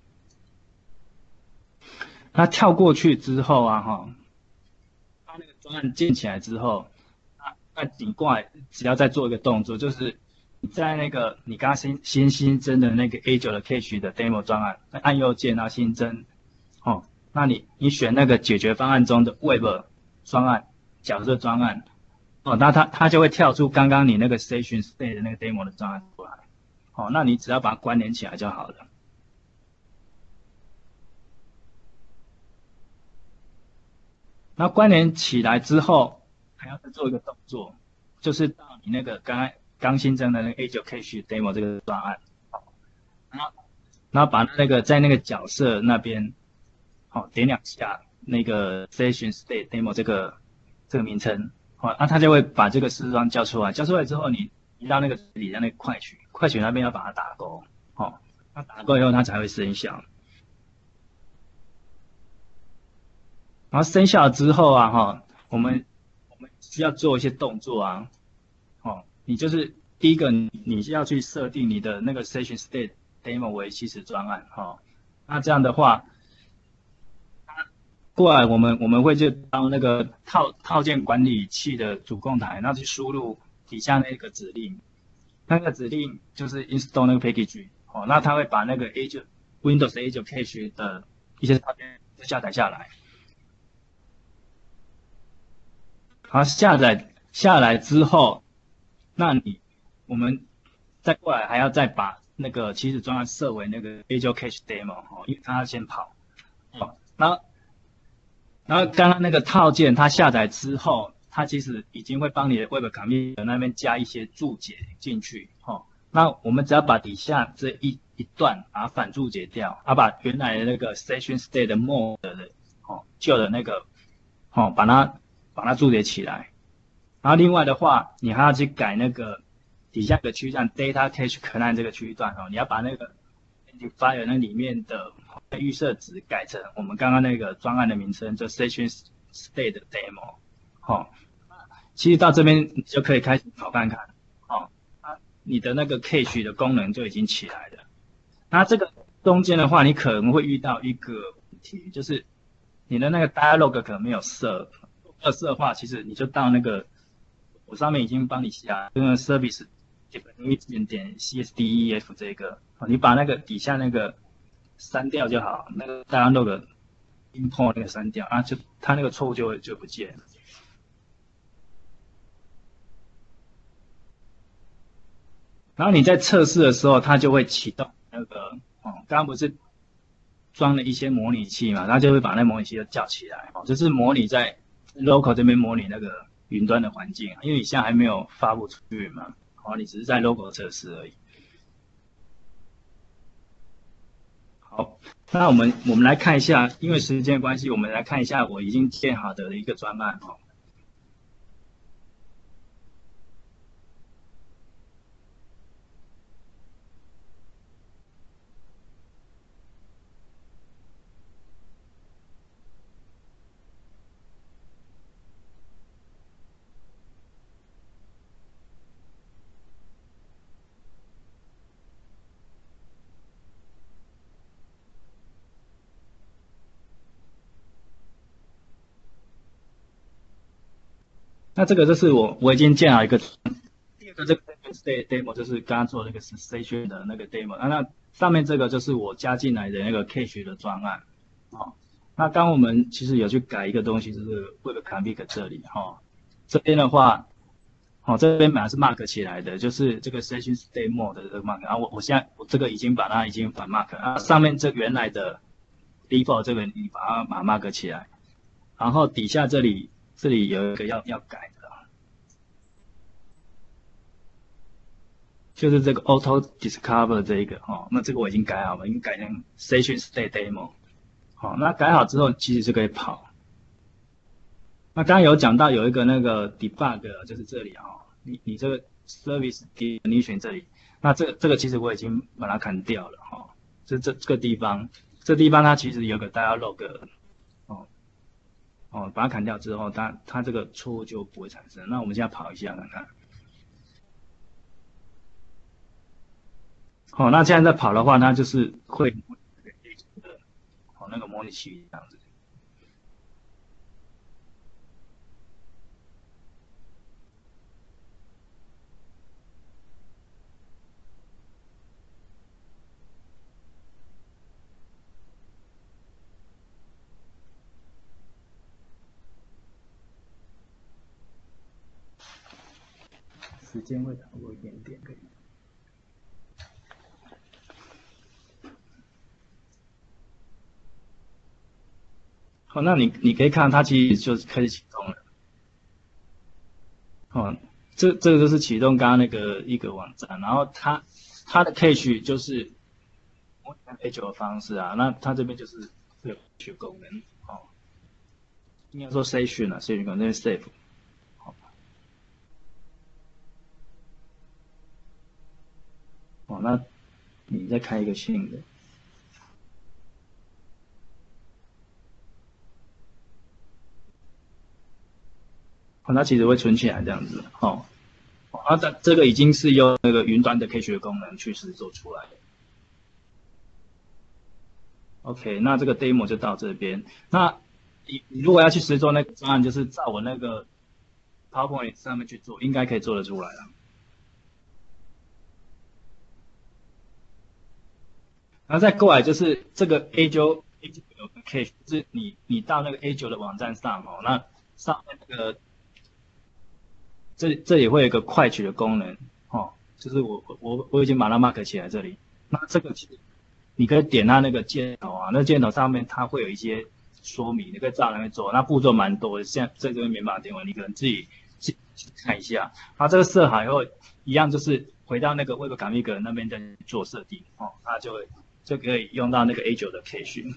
那跳过去之后啊，哈，他那个专案建起来之后，那那你过来只要再做一个动作，就是你在那个你刚刚新新新增的那个 A 九 的 Cache 的 demo 专案，按右键然后新增，哦，那你你选那个解决方案中的 Web 专案角色专案。哦，那它它就会跳出刚刚你那个 Station State 的那个 demo 的专案出来，哦，那你只要把它关联起来就好了。那关联起来之后，还要再做一个动作，就是到你那个刚刚刚新增的那个 A 九 Cache demo 这个专案，然后然后把那个在那个角色那边，好、哦、点两下那个 Station State demo 这个这个名称。哦，那他就会把这个视窗叫出来，叫出来之后，你移到那个里的那个快取，快取那边要把它打勾，哦，那打勾以后它才会生效。然后生效之后啊，哈、哦，我们我们需要做一些动作啊，哦，你就是第一个，你你是要去设定你的那个 Station State Demo 为起始专案，哈、哦，那这样的话。过来，我们我们会就当那个套套件管理器的主控台，那去输入底下那个指令，那个指令就是 install 那个 package， 哦，那它会把那个 A 九 Windows A 九 Cache 的一些套件下载下来，好，下载下来之后，那你我们再过来还要再把那个起始专案设为那个 A 九 Cache Demo， 哦，因为它要先跑，哦，然后。然后刚刚那个套件它下载之后，它其实已经会帮你的 Web Commit 那边加一些注解进去，哦。那我们只要把底下这一一段把它反注解掉，啊，把原来的那个 Station State 的 mode 的哦旧的那个哦把它把它注解起来。然后另外的话，你还要去改那个底下的区段 Data Cache Client 这个区段哦，你要把那个 Identifier 那里面的预设值改成我们刚刚那个专案的名称，就 Station State 的 demo， 好、哦，其实到这边你就可以开始跑看看，哦，啊，你的那个 cache 的功能就已经起来了。那这个中间的话，你可能会遇到一个问题，就是你的那个 dialog 可能没有设，要设的话，其实你就到那个我上面已经帮你下那个 service 点点 csdef 这个，你把那个底下那个删掉就好，那个 dialog import 那个删掉啊，就它那个错误就会就不见了。然后你在测试的时候，它就会启动那个哦，刚刚不是装了一些模拟器嘛，它就会把那模拟器都叫起来哦，就是模拟在 local 这边模拟那个云端的环境，因为你现在还没有发布出去嘛，哦，你只是在 local 测试而已。好，那我们我们来看一下，因为时间关系，我们来看一下我已经建好的一个专案哦。那这个就是我我已经建好一个，第二个这个 demo 就是刚刚做那个 station 的那个 demo，啊，那上面这个就是我加进来的那个 cache 的专案，哦，那刚我们其实有去改一个东西，就是 web config 这里哈、哦，这边的话，哦，这边本来是 mark 起来的，就是这个 session state mode 的这个 mark，然后我我现在我这个已经把它已经反 mark，啊，上面这原来的 default 这个你把它把它 mark 起来，然后底下这里。这里有一个要要改的，就是这个 auto discover 这一个哦，那这个我已经改好了，已经改成 session state demo。好，那改好之后其实就可以跑。那刚刚有讲到有一个那个 debug， 就是这里哦，你你这个 service definition 这里，那这个这个其实我已经把它砍掉了哈、哦，这这这个地方，这地方它其实有个 dialog。哦，把它砍掉之后，它它这个错误就不会产生。那我们现在跑一下看看。好、哦，那现在在跑的话，它就是会哦那个模拟器这样子。时间会超过一点点，可以。好，那你你可以看它其实就是开始启动了。哦，这这个就是启动刚刚那个一个网站，然后它它的 cache 就是模拟 A 九的方式啊，那它这边就是有 cache 功能哦，应该说 session 啊 ，session 功能 save。哦，那你再开一个新的。哦，它其实会存起来这样子。哦，啊，这这个已经是用那个云端的 cache 功能去实做出来的。OK，那这个 demo 就到这边。那你你如果要去实做那个专案，就是照我那个 PowerPoint 上面去做，应该可以做得出来了。然后再过来就是这个 A 九 A 九 cache， 就是你你到那个 A 九的网站上哦，那上面那个这这里会有一个快取的功能哦，就是我我我已经把它 mark 起来这里。那这个其实你可以点它那个箭头啊，那箭头上面它会有一些说明，你可以照那边做。那步骤蛮多的，现在在这边没办法点完，你可能自己自己看一下。它这个设好以后，一样就是回到那个 Web config 那边再做设定哦，那就会就可以用到那个 A 九的 cache。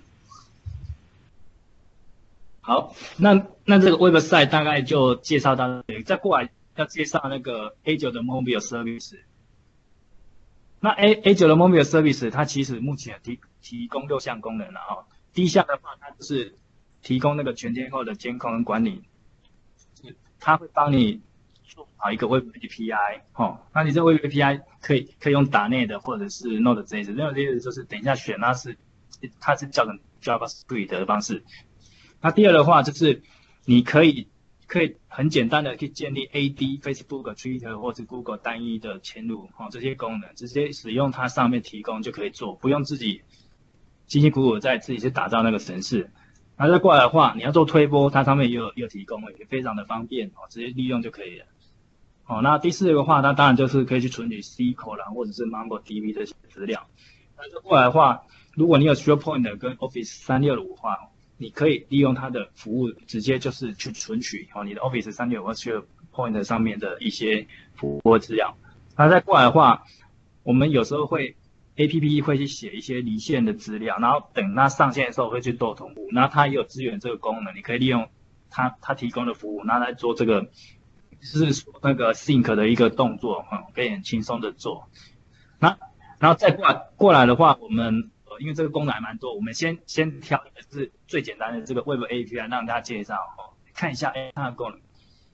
好，那那这个 website 大概就介绍到这里，再过来要介绍那个 A 九的 mobile service。那 A A 九的 mobile service 它其实目前提提供六项功能了哦。第一项的话，它就是提供那个全天候的监控跟管理，它会帮你做好一个 Web A P I， 哦，那你这个 Web A P I 可以可以用打内的或者是 Node.js，Node.js 就是等一下选它是它是叫成 JavaScript 的方式。那第二的话就是你可以可以很简单的去建立 A D、Facebook、Twitter 或是 Google 单一的嵌入，哦，这些功能直接使用它上面提供就可以做，不用自己辛辛苦苦在自己去打造那个程式。那再过来的话，你要做推播，它上面也有也有提供，也非常的方便，哦，直接利用就可以了。哦，那第四个的话，那当然就是可以去存取 S Q L 啦，或者是 MongoDB 这些资料。那再过来的话，如果你有 SharePoint 跟 Office 三六五的话，你可以利用它的服务，直接就是去存取哦你的 Office 三六五和 SharePoint 上面的一些服务资料。那再过来的话，我们有时候会 A P P 会去写一些离线的资料，然后等它上线的时候会去做同步。那它也有支援这个功能，你可以利用它它提供的服务，那来做这个是说那个 sync 的一个动作，哈，可以很轻松的做。那然后再过来过来的话，我们呃因为这个功能还蛮多，我们先先挑一个是最简单的这个 Web A P I 让大家介绍，哦，看一下哎它的功能。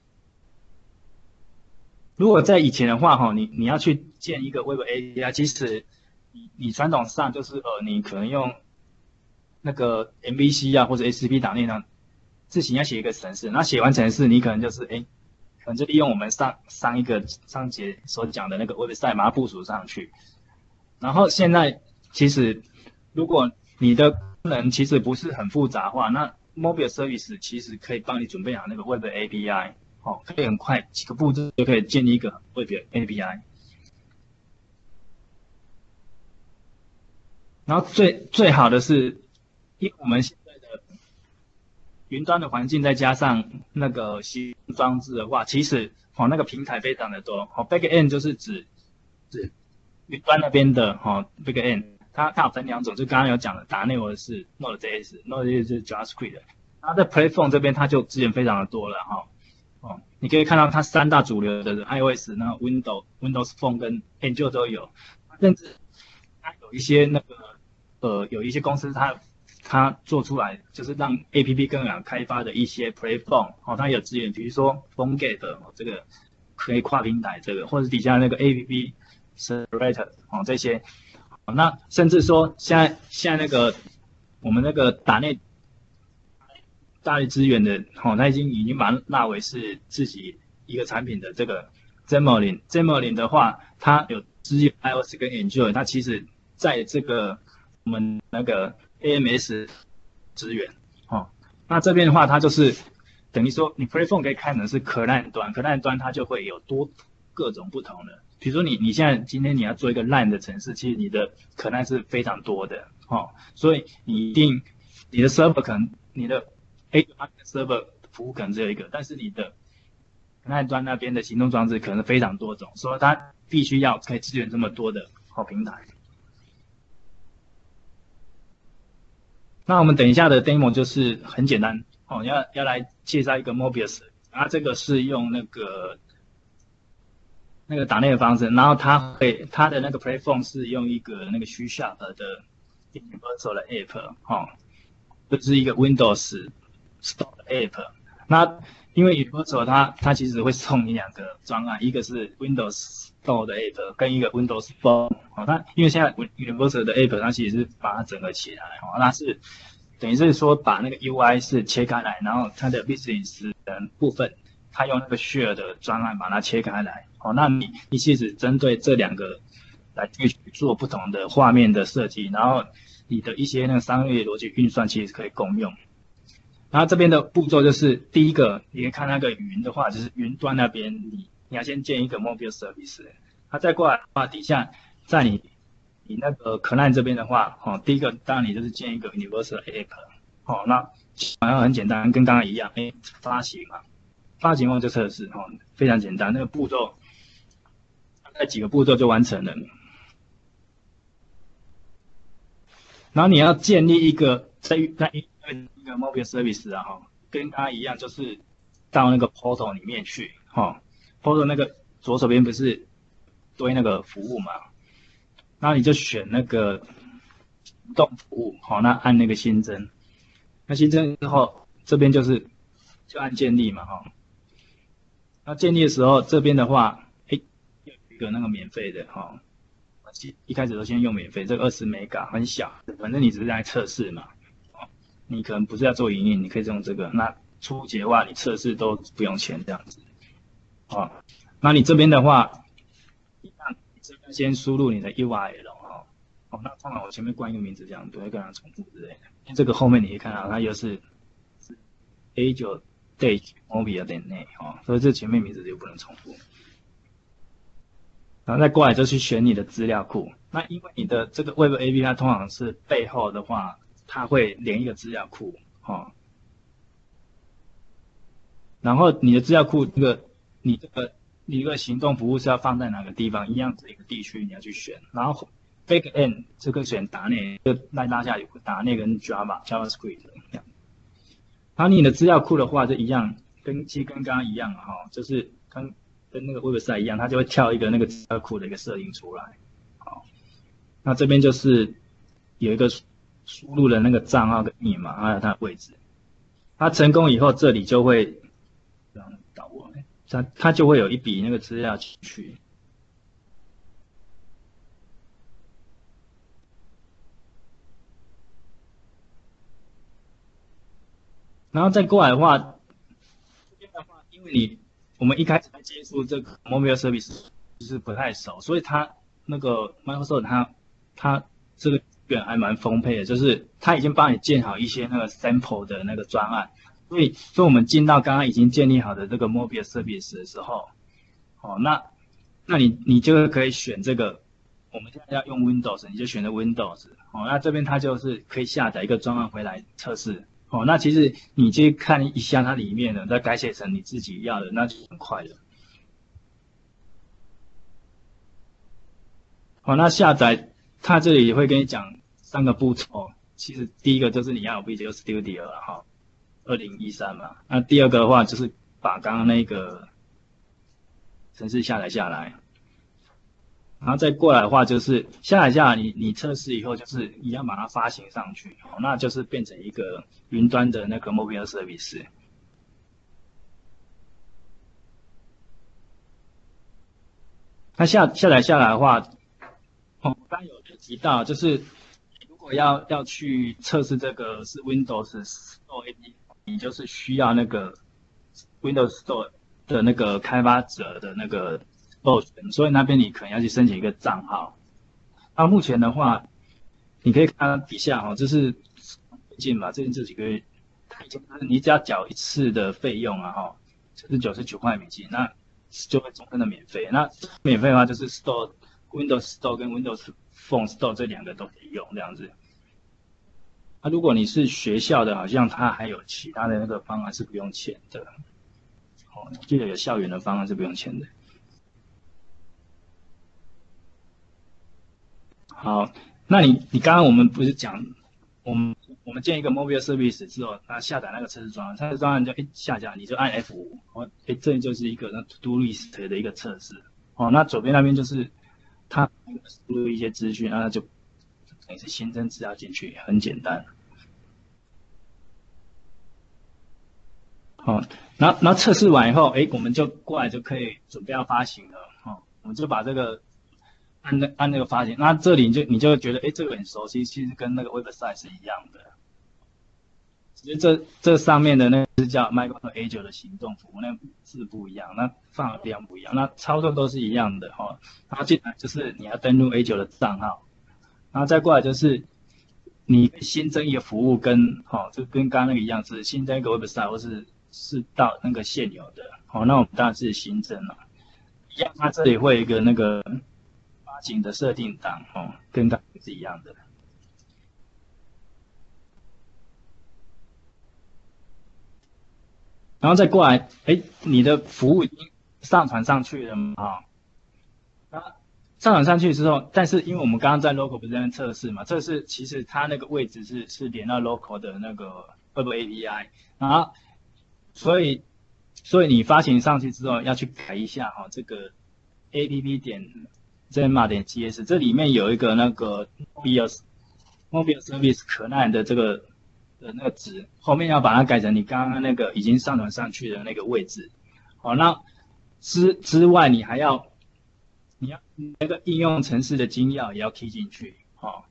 如果在以前的话，哈，你你要去建一个 Web A P I， 其实你你传统上就是呃，你可能用那个 M V C 啊或者 H T T P 档案上自行要写一个程式，那写完程式你可能就是哎，可能就利用我们上上一个上节所讲的那个 website 把它部署上去。然后现在其实如果你的功能其实不是很复杂化，那 Mobile Service 其实可以帮你准备好那个 Web A P I， 哦，可以很快几个步骤就可以建立一个 Web A P I。然后最最好的是，因为我们现在的云端的环境再加上那个行动装置的话，其实哦那个平台非常的多。哦 ，Backend 就是指指云端那边的哦 Backend， 它它有分两种，就刚刚有讲的打内或者是 Node.js，Node.js 是 JavaScript 的。然后在 Platform 这边它就资源非常的多了哈。哦，你可以看到它三大主流的 iOS， 然后 Windows、Windows Phone 跟 Android 都有，甚至它有一些那个呃有一些公司它它做出来就是让 A P P 更好开发的一些 Platform， 哦，它有资源，比如说 PhoneGate，哦，这个可以跨平台这个，或者底下那个 A P P Accelerator， 哦这些，哦，那甚至说现在现在那个我们那个打内大力资源的，哦，它已经已经把它纳为是自己一个产品的这个 Xamarin。Xamarin 的话，它有支援 iOS 跟 Android， 它其实在这个我们那个 A M S 资源，哦，那这边的话，它就是等于说你 Platform 可以看成是 Client 端 ，Client 端它就会有多各种不同的。比如说你你现在今天你要做一个 L A N 的程式，其实你的 Client 是非常多的，哦，所以你一定你的 Server 可能你的 A P I server 服务可能只有一个，但是你的 client 端那边的行动装置可能非常多种，所以它必须要可以支援这么多的好平台。那我们等一下的 demo 就是很简单哦，要要来介绍一个 Mobius， 啊，这个是用那个那个打内的方式，然后它会它的那个 platform 是用一个那个 C Sharp 的 Universal 的 app， 哦，就是一个 Windows Store 的 app。那因为 Universal 它它其实会送你两个专案，一个是 Windows Store 的 app 跟一个 Windows Phone。哦，它因为现在 Universal 的 app 它其实是把它整合起来，哦，它是等于是说把那个 U I 是切开来，然后它的 business 的部分，它用那个 share 的专案把它切开来。哦，那你你其实针对这两个来去做不同的画面的设计，然后你的一些那个商业逻辑运算其实可以共用。然后这边的步骤就是第一个，你可以看那个云的话，就是云端那边你你要先建一个 mobile service， 它再过来的话，底下在你你那个 client 这边的话，哦，第一个当然你就是建一个 universal app， 哦，那好像很简单，跟刚刚一样，哎，发行嘛，发行后就测试，哦，非常简单，那个步骤大概几个步骤就完成了。然后你要建立一个在在一个 mobile service 啊，哈，跟它一样，就是到那个 portal 里面去，哈 ，portal 那个左手边不是堆那个服务嘛，然后你就选那个移动服务，好，那按那个新增，那新增之后， 这边就是就按建立嘛哈。那建立的时候，这边的话，哎，有一个那个免费的哈，一开始都先用免费，这个二十 mega 很小，反正你只是在测试嘛，哦，你可能不是要做营运，你可以用这个。那初级的话，你测试都不用钱这样子，哦，那你这边的话，一样，这边先输入你的 U R L 哈，哦，那通常我前面冠一个名字这样，不会跟它重复之类的。因为这个后面你可以看到，它又是 A 九 dash mobile 点 net 哦，所以这前面名字就不能重复。然后再过来就去选你的资料库。那因为你的这个 Web A P I 它通常是背后的话，它会连一个资料库，哦。然后你的资料库这个，你这个你这个行动服务是要放在哪个地方？一样是一个地区你要去选。然后 Backend 这个选达内，就再拉下有个达内跟 Java JavaScript 这样。然后你的资料库的话就一样，跟其实跟刚刚一样哈，就是跟跟那个 website 一样，它就会跳一个那个资料库的一个设定出来。好，那这边就是有一个输入的那个账号跟密码，还有它的位置。它成功以后，这里就会这样导我，它它就会有一笔那个资料进去。然后再过来的话，这边的话，因为你我们一开始在接触这个 mobile service 就是不太熟，所以它那个 Microsoft 它它这个资源还蛮丰沛的，就是它已经帮你建好一些那个 sample 的那个专案，所以所以我们进到刚刚已经建立好的这个 mobile service 的时候，哦，那那你你就可以选这个，我们现在要用 Windows， 你就选择 Windows， 哦，那这边它就是可以下载一个专案回来测试。哦，那其实你去看一下它里面的，再改写成你自己要的，那就很快了。好，那下载它这里也会跟你讲三个步骤。其实第一个就是你要有 Visual Studio 了哈，二零一三嘛。那第二个的话就是把刚刚那个程式下载下来。然后再过来的话，就是下载下来你，你测试以后，就是你要把它发行上去，哦，那就是变成一个云端的那个 mobile service。那下下载下来的话，哦，刚有提到，就是如果要要去测试这个是 Windows Store A P P， 你就是需要那个 Windows Store 的那个开发者的那个授权，所以那边你可能要去申请一个账号。那目前的话，你可以看到底下哈，这是最近嘛，最近这几个月，它已经你只要缴一次的费用啊哈，就是九十九块美金，那就会终身的免费。那免费的话就是 Store Windows Store 跟 Windows Phone Store 这两个都可以用这样子。那如果你是学校的，好像它还有其他的那个方案是不用钱的。哦，我记得有校园的方案是不用钱的。好，那你你刚刚我们不是讲，我们我们建一个 mobile service 之后，那下载那个测试专案，测试专案就一下架，你就按 F 五，哦，哎，这就是一个那 to do list 的一个测试。哦，那左边那边就是它输入一些资讯，那就等于是新增资料进去，很简单。好，然后然后测试完以后，哎，我们就过来就可以准备要发行了。哦，我们就把这个按那按那个发行，那这里你就你就觉得，哎，这个很熟悉，其实跟那个 website 是一样的。其实这这上面的那个是叫 Microsoft A 九的行动服务，那字不一样，那放的地方不一样，那操作都是一样的哈、哦。然后进来就是你要登录 A 九的账号，然后再过来就是你新增一个服务跟，好、哦，就跟刚刚那个一样，是新增一个 website 或是是到那个现有的，好、哦，那我们当然是新增了。一样，它这里会有一个那个发行的设定档，哦，跟刚刚是一样的。然后再过来，哎，你的服务已经上传上去了嘛？啊、那上传上去之后，但是因为我们刚刚在 local 不是在测试嘛，测试其实它那个位置是是连到 local 的那个 Web A P I， 然后所以所以你发行上去之后要去改一下哈、哦，这个 app 点 zenma 点 gs 这里面有一个那个 mobile mobile service 可耐的这个的那个值，后面要把它改成你刚刚那个已经上传上去的那个位置。好，那之之外，你还要你要那个应用程式的精要也要 key 进去。好，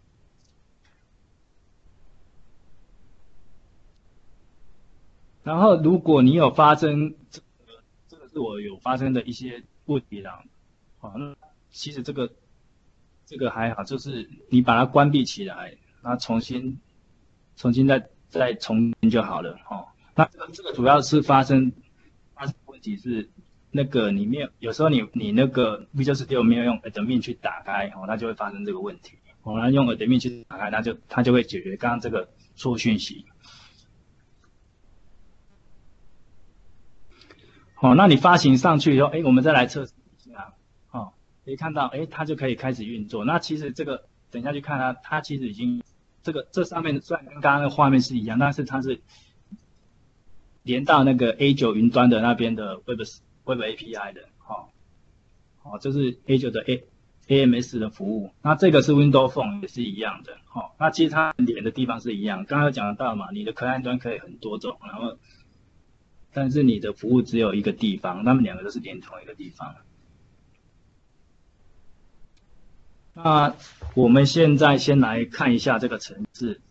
然后如果你有发生这个，这个是我有发生的一些问题啦。好，那其实这个这个还好，就是你把它关闭起来，然后重新重新再再重新就好了。哦，那这个这个主要是发生发生问题是那个你没有，有时候你你那个 Visual Studio 没有用 Admin 去打开，哦，它就会发生这个问题。哦，那用 Admin 去打开，它就它就会解决刚刚这个错误讯息。好，那你发行上去以后，哎，我们再来测试一下。哦，可以看到，哎，它就可以开始运作。那其实这个等一下去看它，它其实已经这个这上面虽然跟刚刚的画面是一样，但是它是连到那个 A 九 云端的那边的 Web Web A P I 的。哦，哦，这是 A 九 的 A A M S 的服务。那这个是 Windows Phone 也是一样的。哦，那其实它连的地方是一样。刚刚讲到嘛，你的 client 端可以很多种，然后但是你的服务只有一个地方，他们两个都是连同一个地方。那我们现在先来看一下这个程式。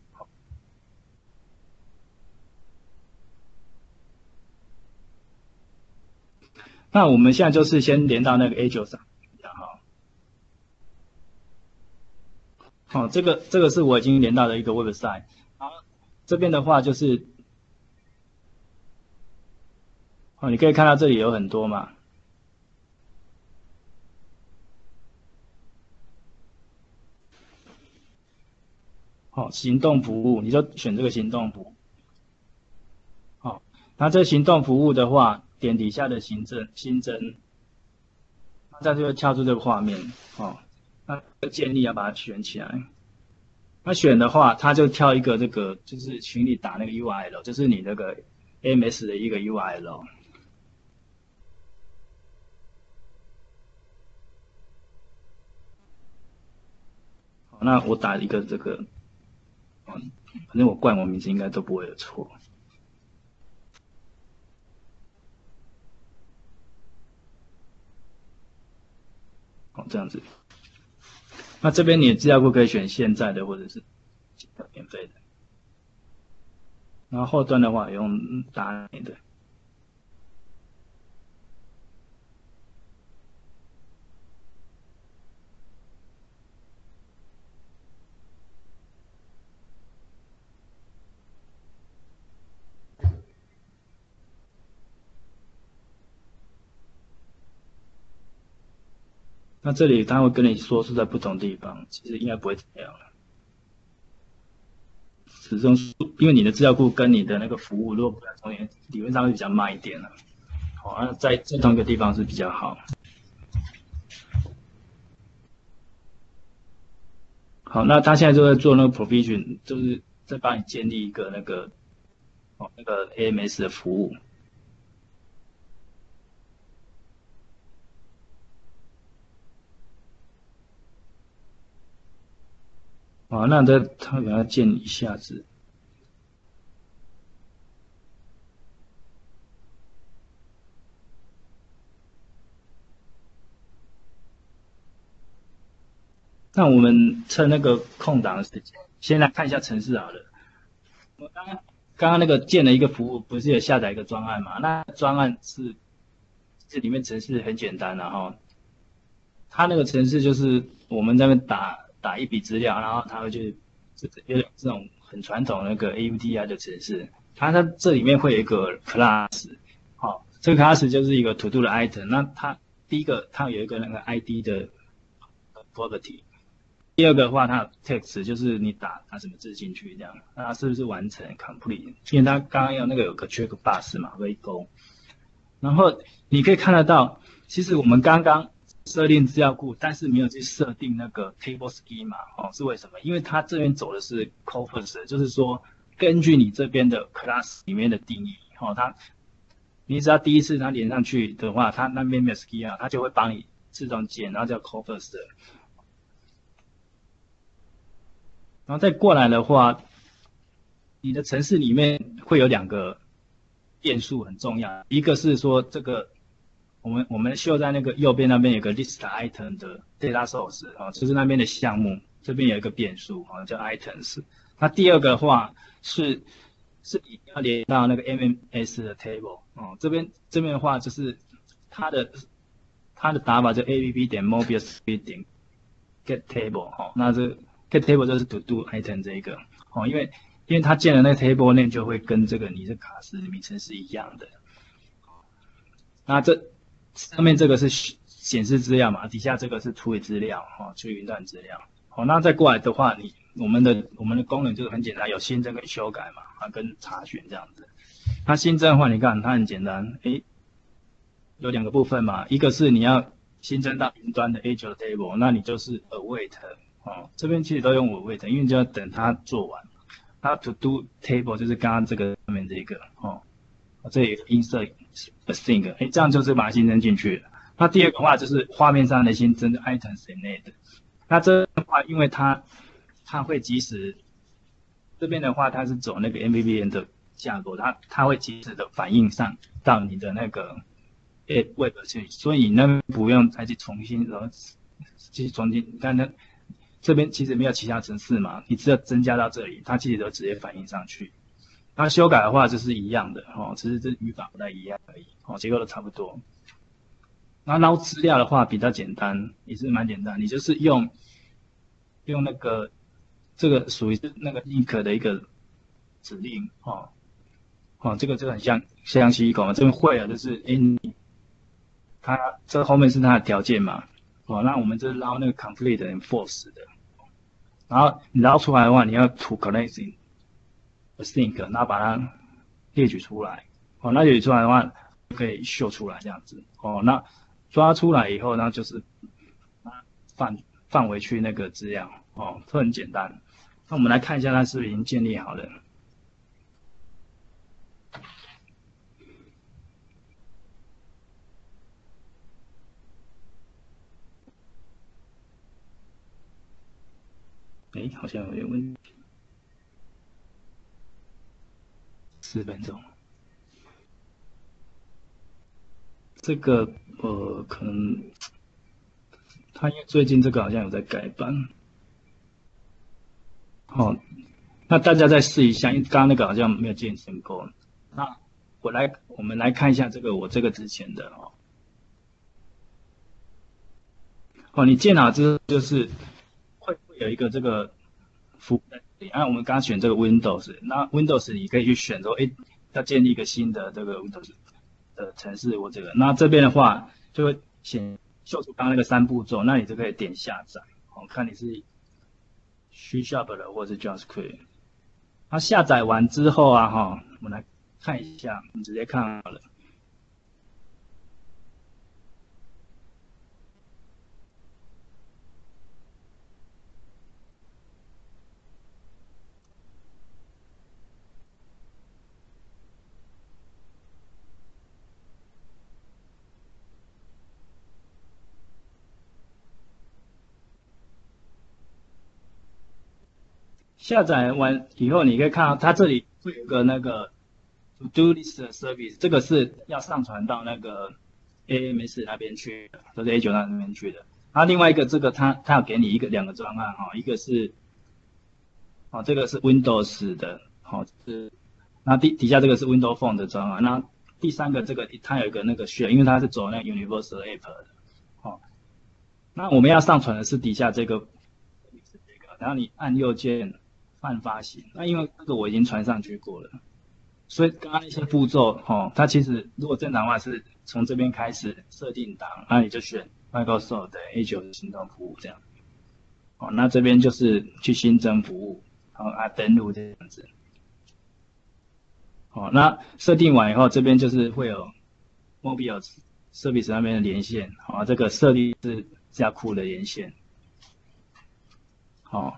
那我们现在就是先连到那个 A 九 上，哈。好，这个这个是我已经连到的一个 website。好，这边的话就是，哦，你可以看到这里有很多嘛。好，行动服务，你就选这个行动服务。好，那这行动服务的话，点底下的行政新增，那这就会跳出这个画面。好，那建立要把它选起来。那选的话，它就跳一个这个，就是群里打那个 U R L，就是你那个 A M S 的一个 U R L。好，那我打一个这个，反正我冠我名字应该都不会有错。好，这样子。那这边你的资料库可以选现在的或者是免费的。然后后端的话用打你的。那这里他会跟你说是在不同地方，其实应该不会怎么样了。始终因为你的资料库跟你的那个服务如果不在同源，理论上会比较慢一点了。好，那在在同一个地方是比较好。好，那他现在就在做那个 provision， 就是在帮你建立一个那个哦那个 A M S 的服务。好，那这他给他建一下子。那我们趁那个空档的时间，先来看一下程式好了。我刚刚刚刚那个建了一个服务，不是有下载一个专案嘛？那专案是这里面程式很简单，然后它那个程式就是我们在那边打打一笔资料，然后它会去有点这种很传统那个 A U D I 的程式，它它这里面会有一个 class， 好，这个 class 就是一个 to do 的 item， 那它第一个它有一个那个 I D 的 property。第二个的话，它有 text 就是你打打什么字进去这样，那它是不是完成 complete？ 因为它刚刚有那个有个 check box 嘛，会勾。然后你可以看得到，其实我们刚刚设定资料库，但是没有去设定那个 table schema 哦，是为什么？因为它这边走的是 corpus， 就是说根据你这边的 class 里面的定义，哦，它你只要第一次它连上去的话，它那边没有 schema， 它就会帮你自动建，然后叫 corpus 的。然后再过来的话， 你的程式里面会有两个变数很重要，一个是说这个我们我们秀在那个右边那边有个 list item 的 data source 啊，就是那边的项目，这边有一个变数啊叫 items。那第二个的话是是你要连到那个 M M S 的 table 哦，这边这边的话就是它的它的打法就 app 点 mobius 点 get table 哦，那这 get table 就是 to do item 这一个哦，因为因为它建的那个 table name 就会跟这个你这卡式名称是一样的。那这上面这个是显示资料嘛，底下这个是处理资料哦，处理云端资料。好，那再过来的话，你我们的我们的功能就是很简单，有新增跟修改嘛，啊跟查询这样子。那新增的话，你看它很简单，诶，有两个部分嘛，一个是你要新增到云端的 Azure table， 那你就是 await 哦，这边其实都用 await， 因为就要等它做完。那 to do table 就是刚刚这个上面这个哦，这里 insert async， 哎，这样就是把它新增进去了。那第二个话就是画面上的新增的 items init， 那这的话，因为它它会及时，这边的话它是走那个 M V V M 的架构，它它会及时的反映上到你的那个 web 去，所以你那边不用再去重新然后去重新，你看那这边其实没有其他程式嘛，你只要增加到这里，它其实都直接反映上去。那修改的话就是一样的哦，只是这语法不太一样而已哦，结构都差不多。那捞资料的话比较简单，也是蛮简单，你就是用用那个这个属于是那个 link 的一个指令哦哦，这个就很像像 C 口嘛，这边会啊，就是哎你它这后面是它的条件嘛哦，那我们这捞那个 complete and false 的，然后你捞出来的话，你要 to connect async， 然后把它列举出来，哦，那列举出来的话可以秀出来这样子，哦，那抓出来以后，那就是放放回去那个资料，哦，这很简单。那我们来看一下它是不是已经建立好了。哎，好像有点问题。四分钟。这个呃，可能他因为最近这个好像有在改版，哦，那大家再试一下，因为刚刚那个好像没有建成功。那我来，我们来看一下这个我这个之前的哦。哦，你建好之后就是会会有一个这个服务在这里，按我们刚刚选这个 Windows， 那 Windows 你可以去选说，哎，要建立一个新的这个 Windows 的程式或这个，那这边的话就会显秀出刚刚那个三步骤，那你就可以点下载，哦，看你是 C Sharp 的或是 JavaScript。它下载完之后啊，哈，我们来看一下，你直接看好了。下载完以后，你可以看到它这里会有个那个 To Do List 的 Service， 这个是要上传到那个 A M S 那边去的，就是 A 九 那边去的。那另外一个这个它它要给你一个两个专案哈，一个是哦这个是 Windows 的，好是，那底底下这个是 Windows Phone 的专案，那第三个这个它有一个那个 Share， 因为它是走那个 Universal App 的，哦，那我们要上传的是底下这个这个，然后你按右键。换发行，那因为这个我已经传上去过了，所以刚刚那些步骤，哦，它其实如果正常的话是从这边开始设定档，那你就选 Microsoft 的 A 九 行动服务这样，哦，那这边就是去新增服务，然后啊登录这样子，哦，那设定完以后，这边就是会有 Mobile Service 那边的连线，哦，这个设立是加库的连线，哦。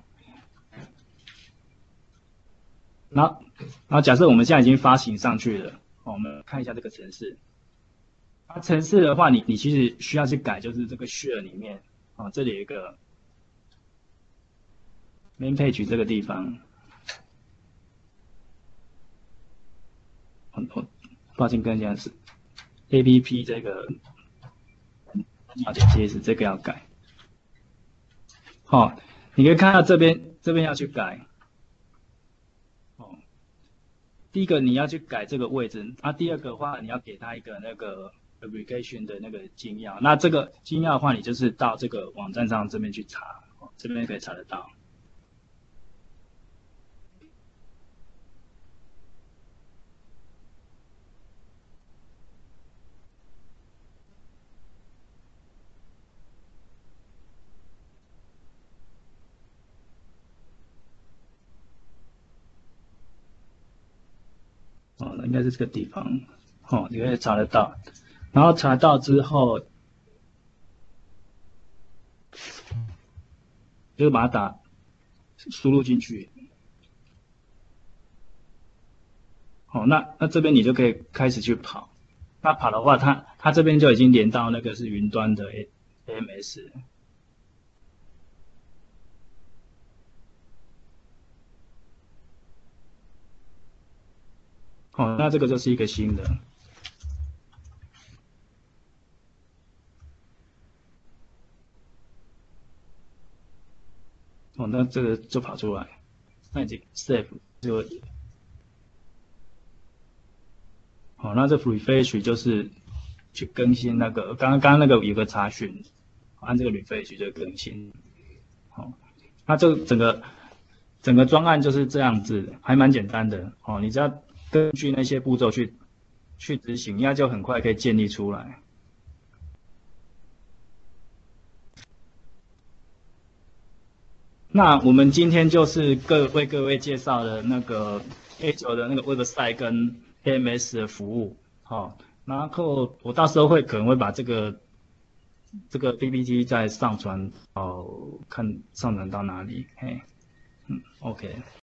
然后，然后假设我们现在已经发行上去了，哦，我们看一下这个程式。它程式的话，你你其实需要去改，就是这个 share 里面，哦，这里有一个 main page 这个地方， 我抱歉跟讲是 A P P 这个要点接是这个要改。好、哦，你可以看到这边这边要去改。哦，第一个你要去改这个位置，啊，第二个的话你要给他一个那个 application 的那个金钥，那这个金钥的话，你就是到这个网站上这边去查，哦、这边可以查得到。哦，应该是这个地方，哦，你可以查得到。然后查到之后，就是把它打输入进去。哦，那那这边你就可以开始去跑。那跑的话，它它这边就已经连到那个是云端的 A M S。哦，那这个就是一个新的。哦，那这个就跑出来，那已经 save 就，好、哦，那这 refresh 就是去更新那个，刚刚刚那个有个查询，按这个 refresh 就更新。好、哦，那这整个整个专案就是这样子，还蛮简单的。哦，你只要根据那些步骤去去执行，应该就很快可以建立出来。那我们今天就是各为各位介绍了那个 A 九的那个 website 跟 A M S 的服务，好、哦，然后我到时候会可能会把这个这个 P P T 再上传到看上传到哪里，嘿，嗯，OK。